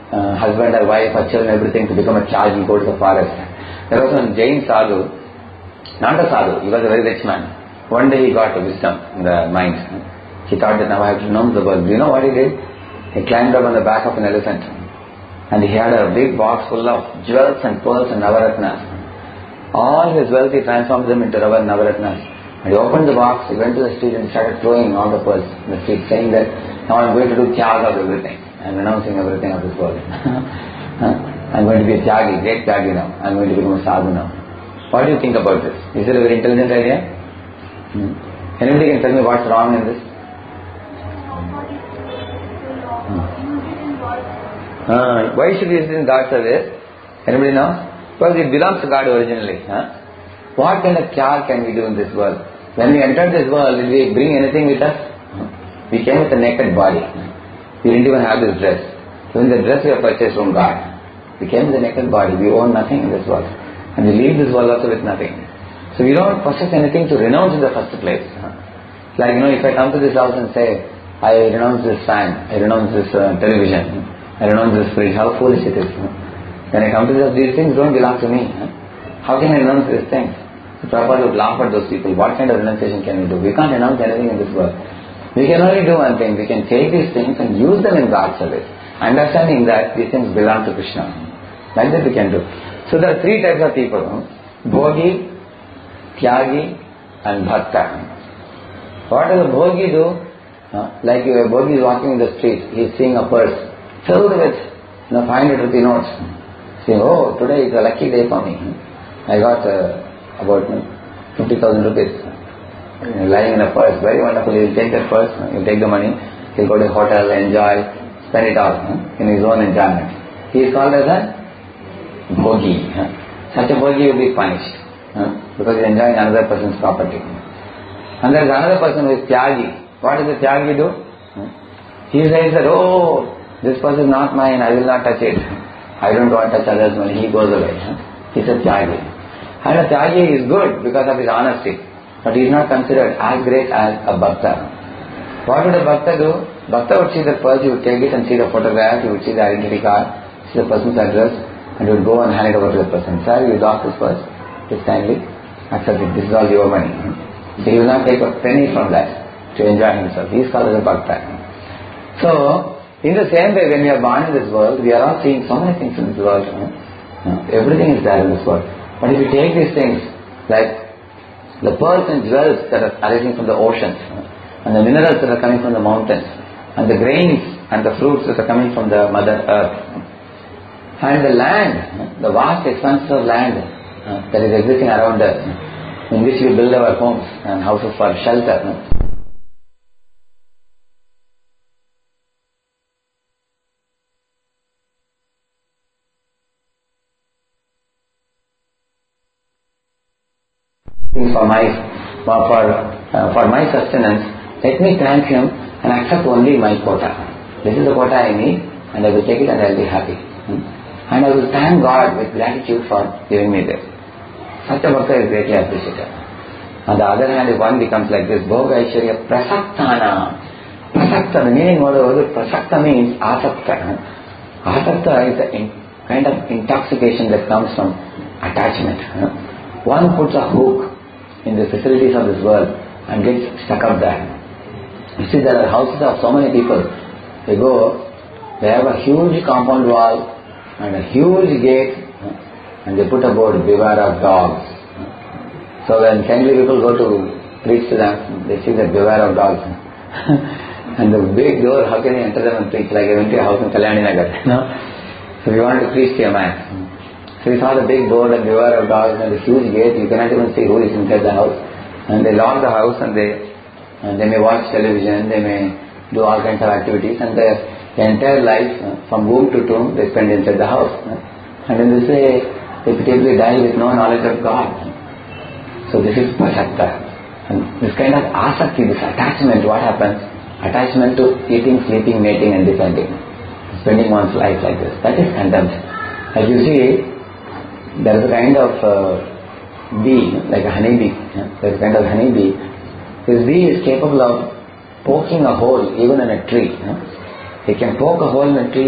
uh, husband or wife or children, everything to become a charge and go to the forest. There was one Jain sadhu, not a sadhu, he was a very rich man. One day he got wisdom in the mind. He thought that now I have to know the world. Do you know what he did? He climbed up on the back of an elephant and he had a big box full of jewels and pearls and navaratnas. All his wealth he transformed them into navaratnas. And he opened the box, he went to the street and started throwing all the pearls in the street, saying that now I'm going to do tyaga of everything. I'm renouncing everything of this world. I'm going to be a tyagi, great tyagi now. I'm going to become a sadhu now. What do you think about this? Is it a very intelligent idea? Hmm. Anybody can tell me what's wrong in this? Uh, why should we use it in God's service? Anybody know? Because it belongs to God originally. Huh? What kind of tyag can we do in this world? When we entered this world, did we bring anything with us? We came with a naked body. We didn't even have this dress. Even the dress we have purchased from God. We came with a naked body. We own nothing in this world. And we leave this world also with nothing. So we don't possess anything to renounce in the first place. Like, you know, if I come to this house and say, I renounce this fan, I renounce this uh, television, I renounce this fridge, how foolish it is. When I come to this, these things don't belong to me. How can I renounce these things? The Prabhupada would laugh at those people. What kind of renunciation can we do? We can't renounce anything in this world. We can only do one thing. We can take these things and use them in God's service, understanding that these things belong to Krishna. Like that we can do. So there are three types of people. Bhogi, Tyagi and Bhakta. What does a Bhogi do? Uh, like if a Bhogi is walking in the street, he is seeing a purse filled with you know, five hundred rupee notes. Saying, oh, today is a lucky day for me. I got uh, about you know, fifty thousand rupees you know, lying in a purse. Very wonderful. He will take that purse, he will take the money, he will go to a hotel, enjoy, spend it all huh, in his own enjoyment. He is called as a Bhogi. Huh. Such a Bhogi will be punished huh, because he is enjoying another person's property. And there is another person who is Tyagi. What does the Tyagi do? Huh? He says that, oh, this purse is not mine, I will not touch it. I don't want to touch others' money. He goes away. Huh? He is a Tyagi. And a Tyagi is good because of his honesty. But he is not considered as great as a Bhakta. What would a Bhakta do? Bhakta would see the purse, he would take it and see the photograph, he would see the identity card, see the person's address, and he would go and hand it over to the person. Sir, you lost this purse. Please kindly accept it. This is all your money. So he will not take a penny from that to enjoy himself. He is called as a Bhakta. So, in the same way, when we are born in this world, we are all seeing so many things in this world. You know? You know, everything is there in this world. But if you take these things, like the pearls and jewels that are arising from the oceans, you know, and the minerals that are coming from the mountains, and the grains and the fruits that are coming from the Mother Earth, and the land, you know, the vast expanse of land uh, that is existing around us, you know, in which we build our homes and houses for shelter. You know, for my for for, uh, for my sustenance, let me thank him and accept only my quota. This is the quota I need, and I will take it and I will be happy. Hmm? And I will thank God with gratitude for giving me this. Such a bhakta is greatly appreciated. On the other hand, if one becomes like this, Bhoga Aishwarya Prasaktana. Prasakta, the meaning of the word Prasakta means Asakta. Asakta is the in, kind of intoxication that comes from attachment. One puts a hook in the facilities of this world and gets stuck up there. You see, there are houses of so many people. They go, they have a huge compound wall and a huge gate, and they put a board, beware of dogs. So when kindly people go to preach to them, they see that beware of dogs. And the big door, how can you enter them and preach? Like I went to a house in Kalyani Nagar. No? So we want to preach to a man. So we saw the big board and beware of dogs and the huge gate. You cannot even see who is inside the house. And they lock the house and they and they may watch television, they may do all kinds of activities, and their, their entire life, uh, from womb to tomb, they spend inside the house. Uh, and in this way, they typically die with no knowledge of God. So this is prasakta. And this kind of asakti, this attachment, what happens? Attachment to eating, sleeping, mating and defending. Spending one's life like this. That is condemned. As you see, there is a kind of uh, bee, like a honey bee. Yeah? There is a kind of honey bee. This bee is capable of poking a hole even in a tree. Yeah? He can poke a hole in a tree and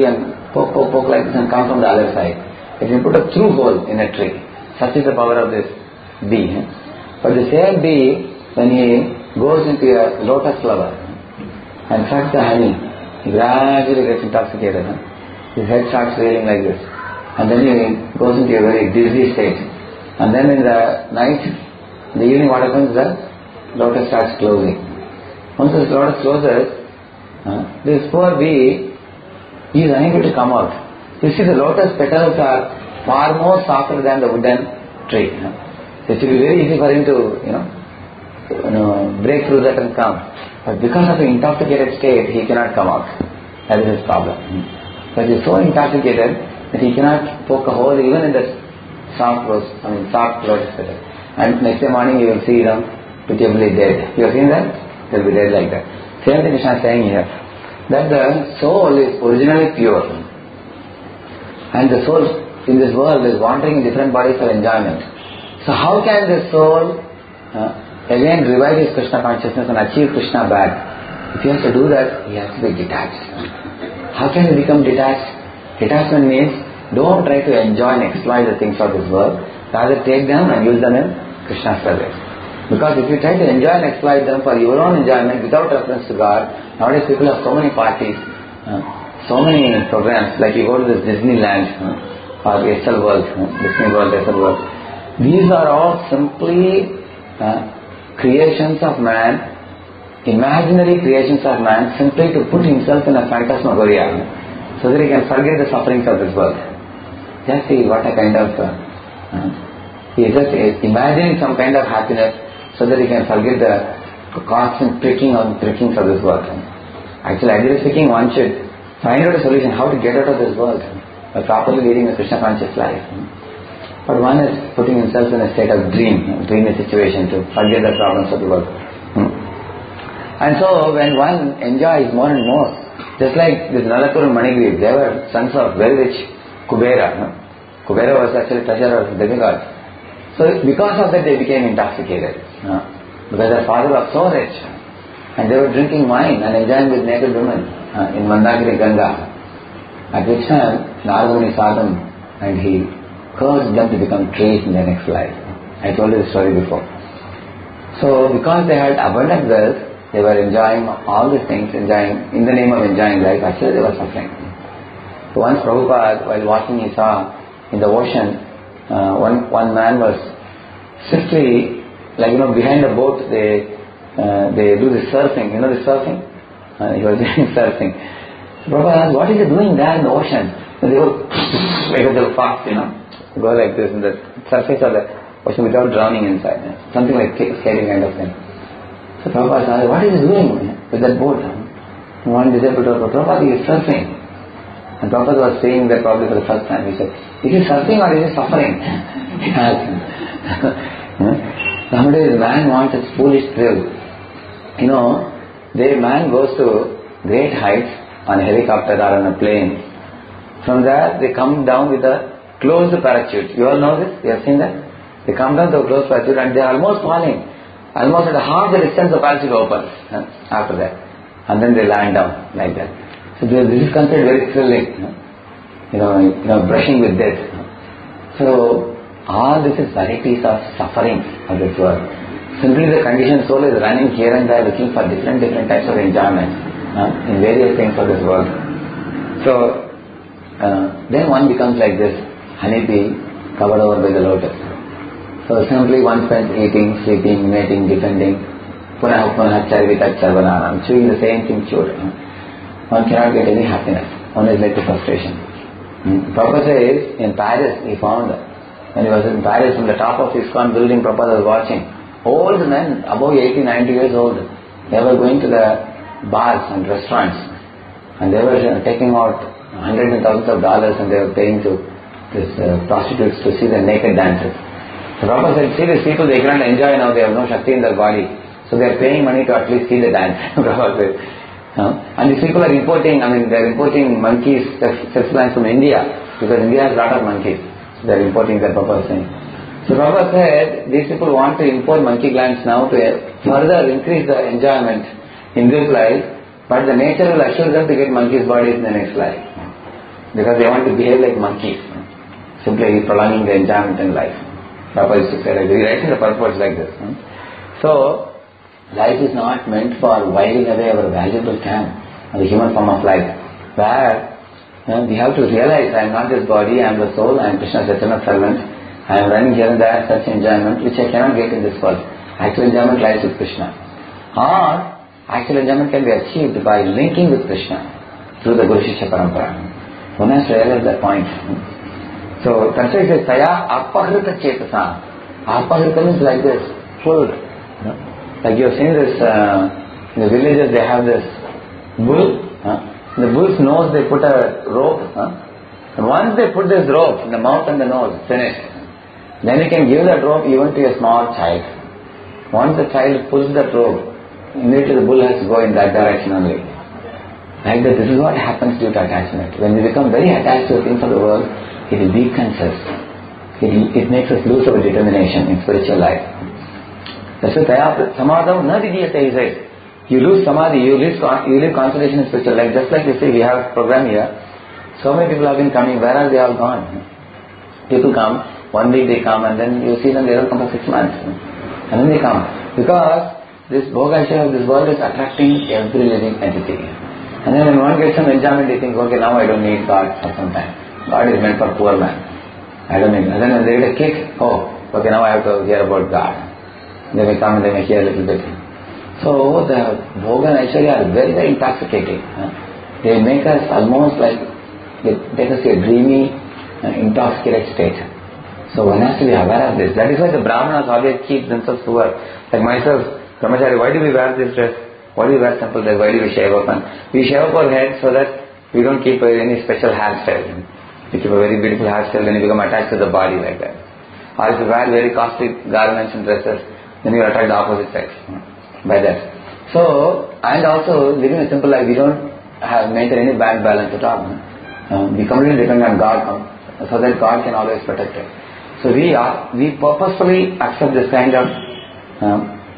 poke, poke, poke like this and come from the other side. It can put a through hole in a tree. Such is the power of this bee. But the same bee, when he goes into a lotus flower and sucks the honey, he gradually gets intoxicated. Huh? His head starts reeling like this. And then he goes into a very dizzy state. And then in the night, in the evening, what happens? The lotus starts closing. Once the lotus closes, uh, this poor bee is unable to come out. You see, the lotus petals are far more softer than the wooden tree. You know? So it will be very easy for him to, you know, you know, break through that and come. But because of the intoxicated state, he cannot come out. That is his problem. But he is so intoxicated that he cannot poke a hole even in the soft rose, I mean soft lotus petal. And next day morning you will see them pitiably dead. You have seen that? They will be dead like that. Same thing Krishna is saying here. That the soul is originally pure. And the soul in this world is wandering in different bodies for enjoyment. So how can the soul uh, again revive his Krishna consciousness and achieve Krishna back? If he has to do that, he has to be detached. How can he become detached? Detachment means don't try to enjoy and exploit the things of this world. Rather take them and use them in Krishna's service. Because if you try to enjoy and exploit them for your own enjoyment without reference to God, nowadays people have so many parties, uh, so many programs, like you go to this Disneyland uh, or S L World, uh, Disney World, S L World. These are all simply uh, creations of man, imaginary creations of man, simply to put himself in a phantasmagoria, so that he can forget the sufferings of this world. Just see what a kind of, uh, uh, he is just imagining some kind of happiness so that he can forget the constant pricking on prickings of this world. Actually, ideally speaking, one should find out a solution how to get out of this world by properly leading a Krishna conscious life. But one is putting himself in a state of dream, dreamy situation to forget the problems of the world. And so when one enjoys more and more, just like this Nalakur and Manigriv, they were sons of very rich Kubera. No? Kubera was actually treasurer of the demigod. So because of that they became intoxicated. No? Because their father was so rich. And they were drinking wine and enjoying with naked women uh, in Mandakini Ganga. At which time Narada saw them and he caused them to become trees in their next life. I told you the story before. So because they had abundant wealth, they were enjoying all these things, enjoying in the name of enjoying life. Actually, they were suffering. So once Prabhupada, while walking, he saw in the ocean, uh, one one man was swiftly, like you know, behind the boat, they uh, they do the surfing. You know the surfing? Uh, he was doing surfing. So Prabhupada asked, "What is he doing there in the ocean?" So they go like a little fast, you know, go like this in the surface of the ocean without drowning inside. Something like skating kind of thing. So Prabhupada said, what is he doing with that boat? One disabled told Prabhupada, he is surfing. And Prabhupada was saying that probably for the first time. He said, is he surfing or is he suffering? He asked him. Nowadays man wants a foolish thrill. You know, the man goes to great heights on a helicopter or on a plane. From there they come down with a closed parachute. You all know this? You have seen that? They come down to a closed parachute and they are almost falling. Almost at half the distance the parachute opens huh, after that. And then they land down like that. So this is considered very thrilling. Huh? You know, you know, brushing with death. Huh? So all this is varieties of suffering of this world. Simply the conditioned soul is running here and there looking for different different types of enjoyment huh, in various things of this world. So uh, then one becomes like this honeybee covered over by the lotus. So simply one spends eating, sleeping, mating, defending, punah punah charvita charvananam, chewing the same thing chewed. One cannot get any happiness. One is led to frustration. Hmm. Prabhupada says, in Paris he found, when he was in Paris, from the top of his ISKCON building, Prabhupada was watching. Old men, above eighty, ninety years old, they were going to the bars and restaurants. And they were taking out hundreds and thousands of dollars and they were paying to these uh, prostitutes to see the naked dances. So Prabhupada said, see these people, they cannot enjoy now, they have no Shakti in their body. So they are paying money to at least see the dance. Prabhupada said. Huh? And these people are importing, I mean, they are importing monkeys, sex plants from India, because India has a lot of monkeys. So they are importing that, Prabhupada saying. So Prabhupada said, these people want to import monkey glands now to further increase the enjoyment in this life, but the nature will assure them to get monkey's bodies in the next life. because they want to behave like monkeys, simply prolonging the enjoyment in life. Prabhupada used to say like this. He writes in the purpose like this. So, life is not meant for whiling away our valuable time, the human form of life, where you know, we have to realize I am not this body, I am the soul, I am Krishna's eternal servant, I am running here and there such enjoyment which I cannot get in this world. Actual enjoyment lies with Krishna. Or, actual enjoyment can be achieved by linking with Krishna through the Guru Shishya Parampara. One has to realize that point. So, Krishna says, Taya apahrita chetasa. Apahrita means like this, full. You know? Like you have seen this, uh, in the villages they have this bull. Huh? In the bull's nose they put a rope. Huh? And once they put this rope in the mouth and the nose, finished. Then you can give that rope even to a small child. Once the child pulls that rope, immediately the bull has to go in that direction only. Like that, this is what happens due to attachment. When we become very attached to the things of the world, it weakens us. It, it makes us lose our determination in spiritual life. That's why Taya Samadham na vidiyate, he says. You lose Samadhi, you lose, you lose concentration in spiritual life. Just like you see, we have a program here. So many people have been coming. Where are they all gone? People come, one week they come, and then you see them, they don't come for six months. And then they come. Because this Bhogaisha of this world is attracting every living entity. And then when one gets some enjoyment, they think, okay, now I don't need God for some time. God is meant for poor man. I don't need. And then when they get a kick, oh, okay, now I have to hear about God. They may come and they may hear a little bit. So the Bhoga and Aishwarya are very, very intoxicating. Huh? They make us almost like, they take us to a dreamy, uh, intoxicated state. So one has to be aware of this. That is why the Brahmanas always keep themselves poor. Like myself, Brahmachari, why do we wear this dress? Why do we wear simple dress? Why do we shave up? And we shave up our head so that we don't keep any special hairstyle. We keep a very beautiful hairstyle, then you become attached to the body like that. Or if you wear very costly garments and dresses, then you attract the opposite sex by that. So, and also living a simple life, we don't have maintain any bad balance at all. Um, we completely depend on God um, so that God can always protect us. So we are, we purposefully accept this kind of um,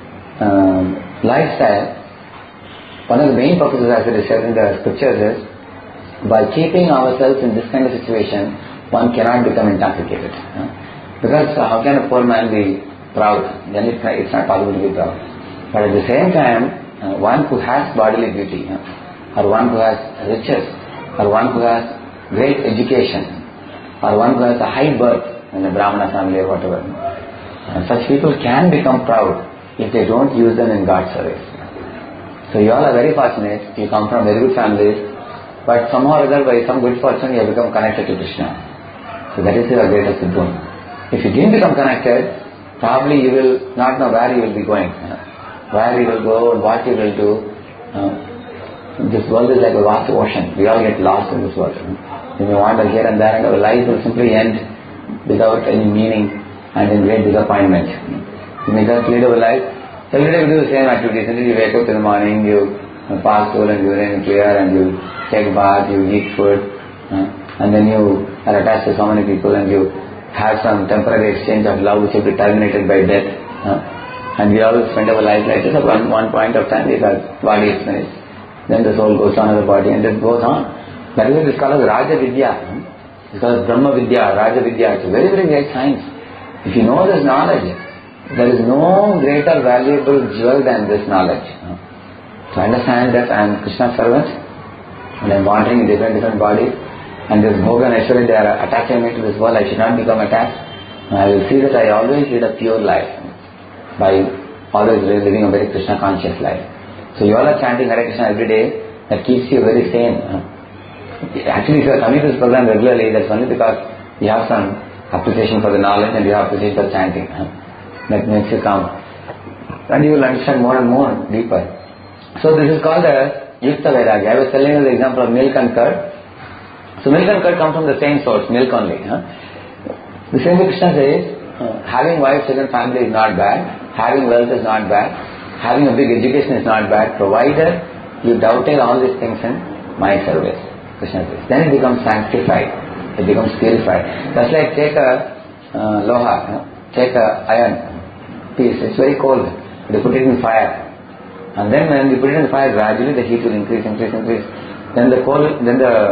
um, lifestyle. One of the main purposes, as it is said in the scriptures, is by keeping ourselves in this kind of situation, one cannot become intoxicated. Huh? Because uh, how can a poor man be proud? Then it's not, it's not possible to be proud. But at the same time, uh, one who has bodily beauty, huh? or one who has riches, or one who has great education, or one who has a high birth in a Brahmana family or whatever, uh, such people can become proud if they don't use them in God's service. So you all are very fortunate, you come from very good families, but somehow or other by some good fortune you have become connected to Krishna. So that is your greatest boon. If you didn't become connected, probably you will not know where you will be going, where you will go, what you will do. Uh, this world is like a vast ocean. We all get lost in this world. We may wander here and there and our life will simply end without any meaning and in great disappointment. We may just lead our life. Every day we do the same activities. And you wake up in the morning, you pass stool and urine and clear, and you take bath, you eat food, uh, and then you are attached to so many people and you have some temporary exchange of love which will be terminated by death. Uh, and we always spend our life like this. At one, one point of time, the body is finished. Then the soul goes to another body and it goes on. That is why this is called as Raja Vidya. It's called Brahma Vidya, Raja Vidya. It's a very, very great science. If you know this knowledge, there is no greater valuable jewel than this knowledge. To understand that I am Krishna's servant and I am wandering in different different bodies, and this Bhoga and Aishwarya, they are attaching me to this world. I should not become attached. And I will see that I always lead a pure life by always living a very Krishna conscious life. So you all are chanting Hare Krishna every day. That keeps you very sane. Actually, if you are coming to this program regularly, that's only because you have some appreciation for the knowledge and you have appreciation for chanting. That makes you come. And you will understand more and more deeper. So this is called a Yukta Vairagya. I was telling you the example of milk and curd. So milk and curd come from the same source, milk only. Huh? The same way Krishna says, uh, having wife, children, family is not bad. Having wealth is not bad. Having a big education is not bad, provided you dovetail all these things in my service. Krishna says. Then it becomes sanctified. It becomes purified. That's like take a uh, loha, huh? Take a iron piece. It's very cold. You put it in fire. And then when you put it in fire, gradually the heat will increase, increase, increase. Then the coal, then the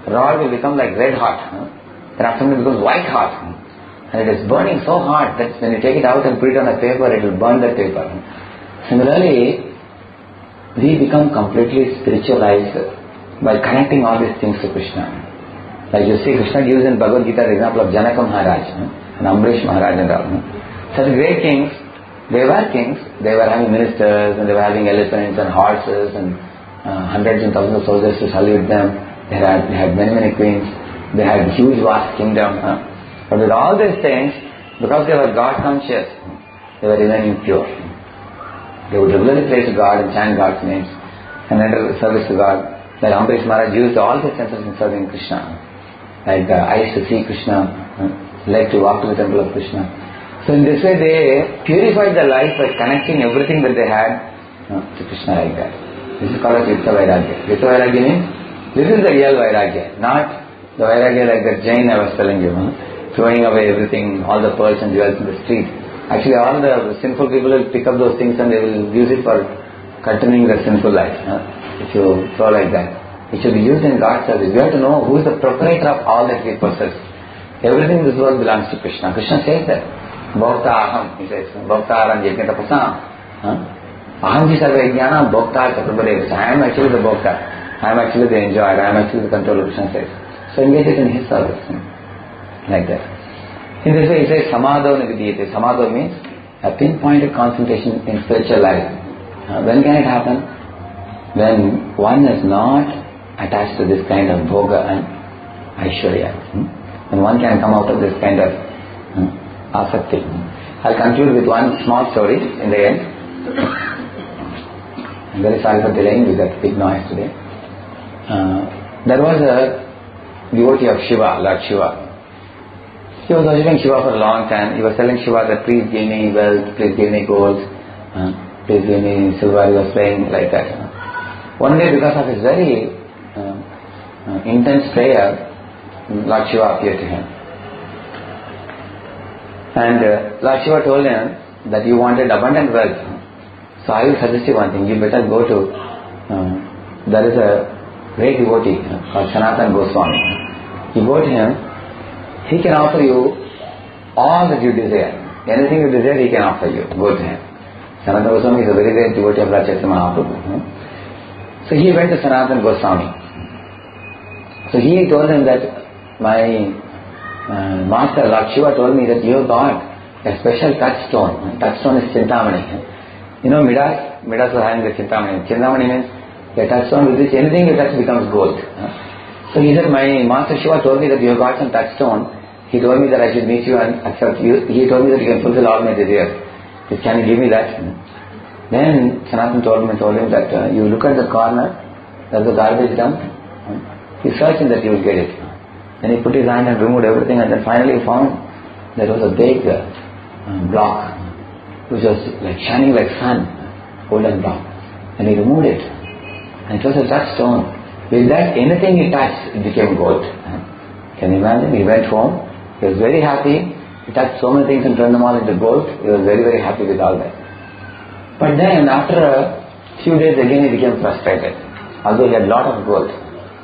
rod will become like red hot. Huh? Then after it becomes white hot. Huh? And it is burning so hot that when you take it out and put it on a paper, it will burn that paper. Similarly, we become completely spiritualized by connecting all these things to Krishna. Like you see, Krishna gives in Bhagavad Gita the example of Janaka Maharaj and Ambrish Maharaj and all. Such great kings, they were kings, they were having ministers and they were having elephants and horses and uh, hundreds and thousands of soldiers to salute them. They had, they had many, many queens. They had huge vast kingdom. Huh? But with all these things, because they were God conscious, they were remaining pure. They would regularly pray to God and chant God's names and render service to God. Like Ambrish Maharaj used all his senses in serving Krishna. Like uh, eyes to see Krishna, uh, leg to walk to the temple of Krishna. So in this way they purified their life by connecting everything that they had uh, to Krishna like that. This is called as Yukta Vairagya. Yukta Vairagya means this is the real Vairagya, not the Vairagya like that Jain I was telling you, huh? Throwing away everything, all the pearls and jewels in the street. Actually all the sinful people will pick up those things and they will use it for continuing their sinful life. Huh? If you throw like that. It should be used in God's service. We have to know who is the proprietor of all that we possess. Everything in this world belongs to Krishna. Krishna says that. Bhokta aham, he says. Bhokta aham jekata pasam. Aham ji sarva jnana bhokta chakrabareva. I am actually the bhokta. I am actually the enjoyer. I am actually the controller, Krishna says. So engage it in his service. Like that. In this way he says samadho nigidiyate. Samadho means a pinpointed concentration in spiritual life. Uh, when can it happen? When one is not attached to this kind of bhoga and aishwarya. Hmm? And one can come out of this kind of hmm, asakti. I'll conclude with one small story in the end. I'm very sorry for delaying with that big noise today. Uh, there was a devotee of Shiva, Lord Shiva. He was worshipping Shiva for a long time. He was telling Shiva that please give me wealth, please give me gold, uh, please give me silver. He was praying like that. One day, because of his very uh, uh, intense prayer, Lord Shiva appeared to him. And uh, Lord Shiva told him that you wanted abundant wealth. So I will suggest you one thing. You better go to, uh, there is a great devotee uh, called Sanatana Goswami. You go to him, he can offer you all that you desire. Anything you desire, he can offer you. Go to him. Sanatana Goswami is a very great devotee of Lord Chaitanya Mahaprabhu. Hmm? So he went to Sanatana Goswami. So he told him that my uh, master Lord Shiva told me that you have got a special touchstone. Touchstone is Chintamani. You know Midas? Midas was having the Chintamani. Chintamani means a touchstone with which anything you touch becomes gold. So he said, my master Shiva told me that you have got some touchstone. He told me that I should meet you and accept you. He told me that you can fulfill all my desires. Can you give me that? Then Sanatana told him, told him that uh, you look at the corner, there's a garbage dump. He's searching that you will get it. Then he put his hand and removed everything and then finally he found there was a big uh, block which was like shining like sun, golden block. And he removed it. And it was a touchstone. With that, anything he touched, it became gold. Can you imagine? He went home. He was very happy. He touched so many things and turned them all into gold. He was very, very happy with all that. But then, after a few days again, he became frustrated. Although he had a lot of gold.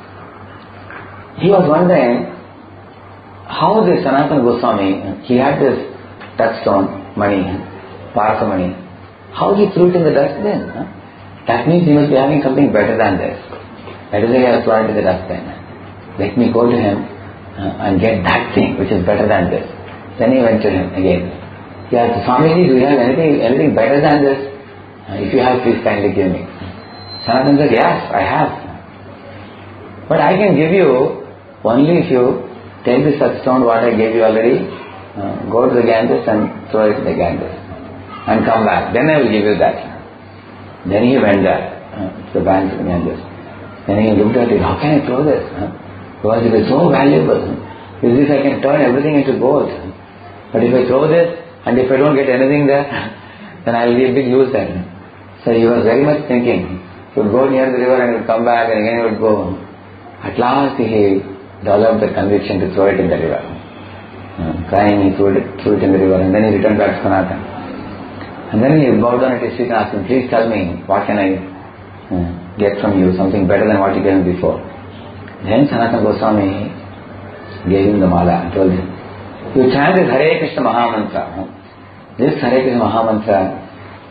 He was wondering how this Sanatana Goswami, he had this touchstone money, parka money. How he threw it in the dustbin? Huh? That means he must be having something better than this. That is why he has thrown it in the dustbin. Let me go to him uh, and get that thing which is better than this. Then he went to him again. He asked, Swamiji, do you have anything anything better than this? Uh, if you have, please kindly give me. Sanatana said, yes, I have. But I can give you only if you take this touchstone what I gave you already, uh, go to the Ganges and throw it in the Ganges. And come back. Then I will give you that. Then he went there uh, to the bank of the Ganges. Then he looked at it, how can I throw this? Huh? Because it is so valuable. With this I can turn everything into gold. But if I throw this, and if I don't get anything there, then I will be a big loser. So he was very much thinking. He would go near the river and he would come back and again he would go. At last he developed the conviction to throw it in the river. Uh, crying, he threw it, threw it in the river and then he returned back to Sanatana. And then he bowed down at his feet and asked him, please tell me, what can I uh, get from you, something better than what you gave me before. Then Sanatana Goswami gave him the mala and told him, you chant this Hare Krishna Mahamantra. This Hare Krishna Mahamantra,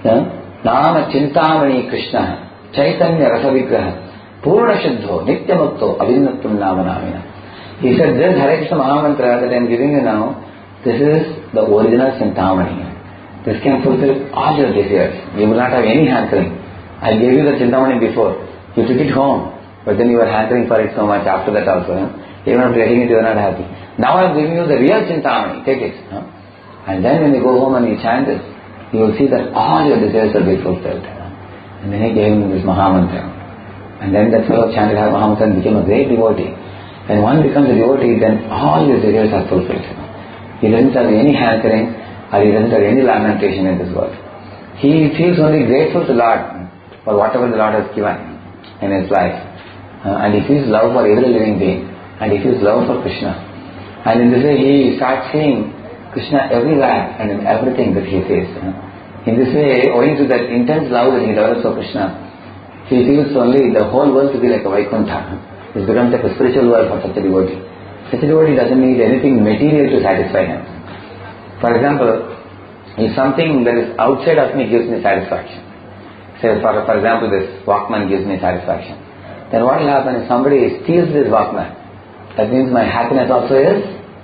Nama Chintamani Krishna, Chaitanya Rasa Vigraha, Purna Shuddho, Nityamukto, Avinnatum Nama Namina. He said, this Hare Krishna Mahamantra that I am giving you now, this is the original Chintamani. This can fulfill all your desires. You will not have any hankering. I gave you the Chintamani before. You took it home, but then you were hankering for it so much after that also. Huh? Even after getting it, you are not happy. Now I am giving you the real Chintamani. Take it. Huh? And then when you go home and you chant it, you will see that all your desires will be fulfilled. And then he gave him this Mahamantra. And then that fellow chanted Mahamantra and became a great devotee. When one becomes a devotee, then all his desires are fulfilled. He doesn't have any hankering, or he doesn't have any lamentation in this world. He feels only grateful to Lord for whatever the Lord has given in his life. Uh, and he feels love for every living being. And he feels love for Krishna. And in this way he starts seeing Krishna everywhere and in everything that he sees. In this way, owing to that intense love that he develops for Krishna, he feels only the whole world to be like a Vaikuntha. It becomes like a spiritual world for such a devotee. Such a devotee doesn't need anything material to satisfy him. For example, if something that is outside of me gives me satisfaction, say for, for example this Walkman gives me satisfaction, then what will happen if somebody steals this Walkman? That means my happiness also is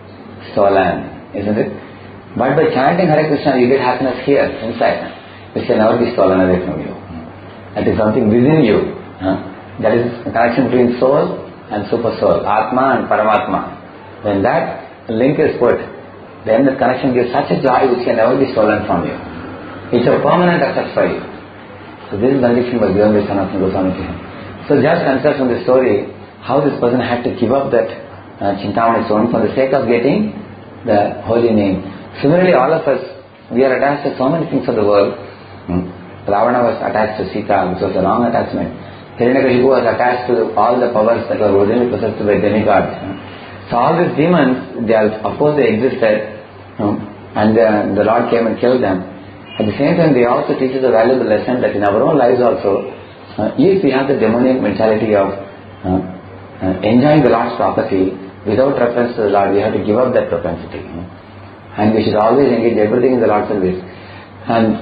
stolen, isn't it? But by chanting Hare Krishna, you get happiness here, inside, which can never be stolen away from you. That is something within you. Huh? That is the connection between soul and super soul, Atma and Paramatma. When that link is put, then the connection gives such a joy which can never be stolen from you. It's a permanent asset for you. So this benediction was given by Sanatana Goswami to him. So just consider from the story how this person had to give up that uh, Chintamani stone for the sake of getting the holy name. Similarly, all of us, we are attached to so many things of the world. Hmm. Ravana was attached to Sita, which was a wrong attachment. Hiranyakashipu was attached to all the powers that were originally possessed by demigods. Hmm. So all these demons, they are, of course they existed, hmm, and uh, the Lord came and killed them. At the same time, they also teach us a valuable lesson that in our own lives also, uh, if we have the demonic mentality of uh, uh, enjoying the Lord's property without reference to the Lord, we have to give up that propensity. Hmm. And we should always engage everything in the Lord's service. And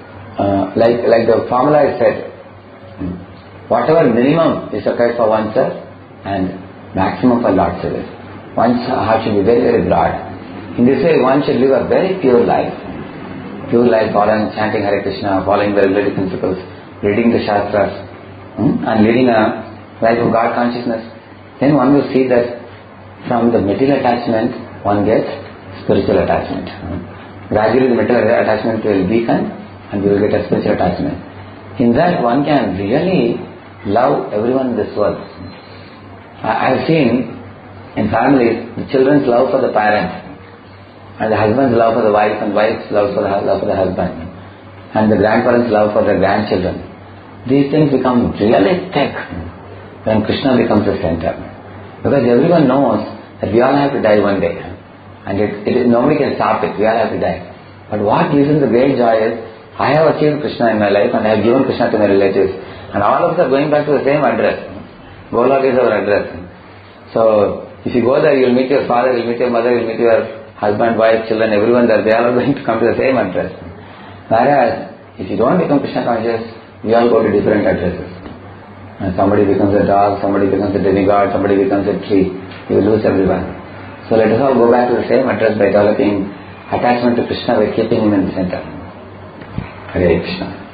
uh, like like the formula is said, hmm, whatever minimum is required for oneself and maximum for Lord's service. One's heart should be very, very broad. In this way, one should live a very pure life. Pure life, following, chanting Hare Krishna, following the regulative principles, reading the Shastras, hmm, and leading a life of God consciousness. Then one will see that from the material attachment, one gets spiritual attachment. Hmm. Gradually the material attachment will weaken and we will get a spiritual attachment. In that, one can really love everyone in this world. I have seen in families, the children's love for the parents, and the husband's love for the wife, and wife's love for the, love for the husband, and the grandparents' love for their grandchildren. These things become really thick when Krishna becomes the center. Because everyone knows that we all have to die one day. And it, it, nobody can stop it, we all have to die. But what gives them the great joy is, I have achieved Krishna in my life and I have given Krishna to my relatives. And all of us are going back to the same address. Golok is our address. So, if you go there, you will meet your father, you will meet your mother, you will meet your husband, wife, children, everyone there. They are all going to come to the same address. Whereas, if you don't become Krishna conscious, we all go to different addresses. And somebody becomes a dog, somebody becomes a demigod, somebody becomes a tree. You will lose everyone. So let us all go back to the same address by developing attachment to Krishna by keeping him in the center. Hare Krishna.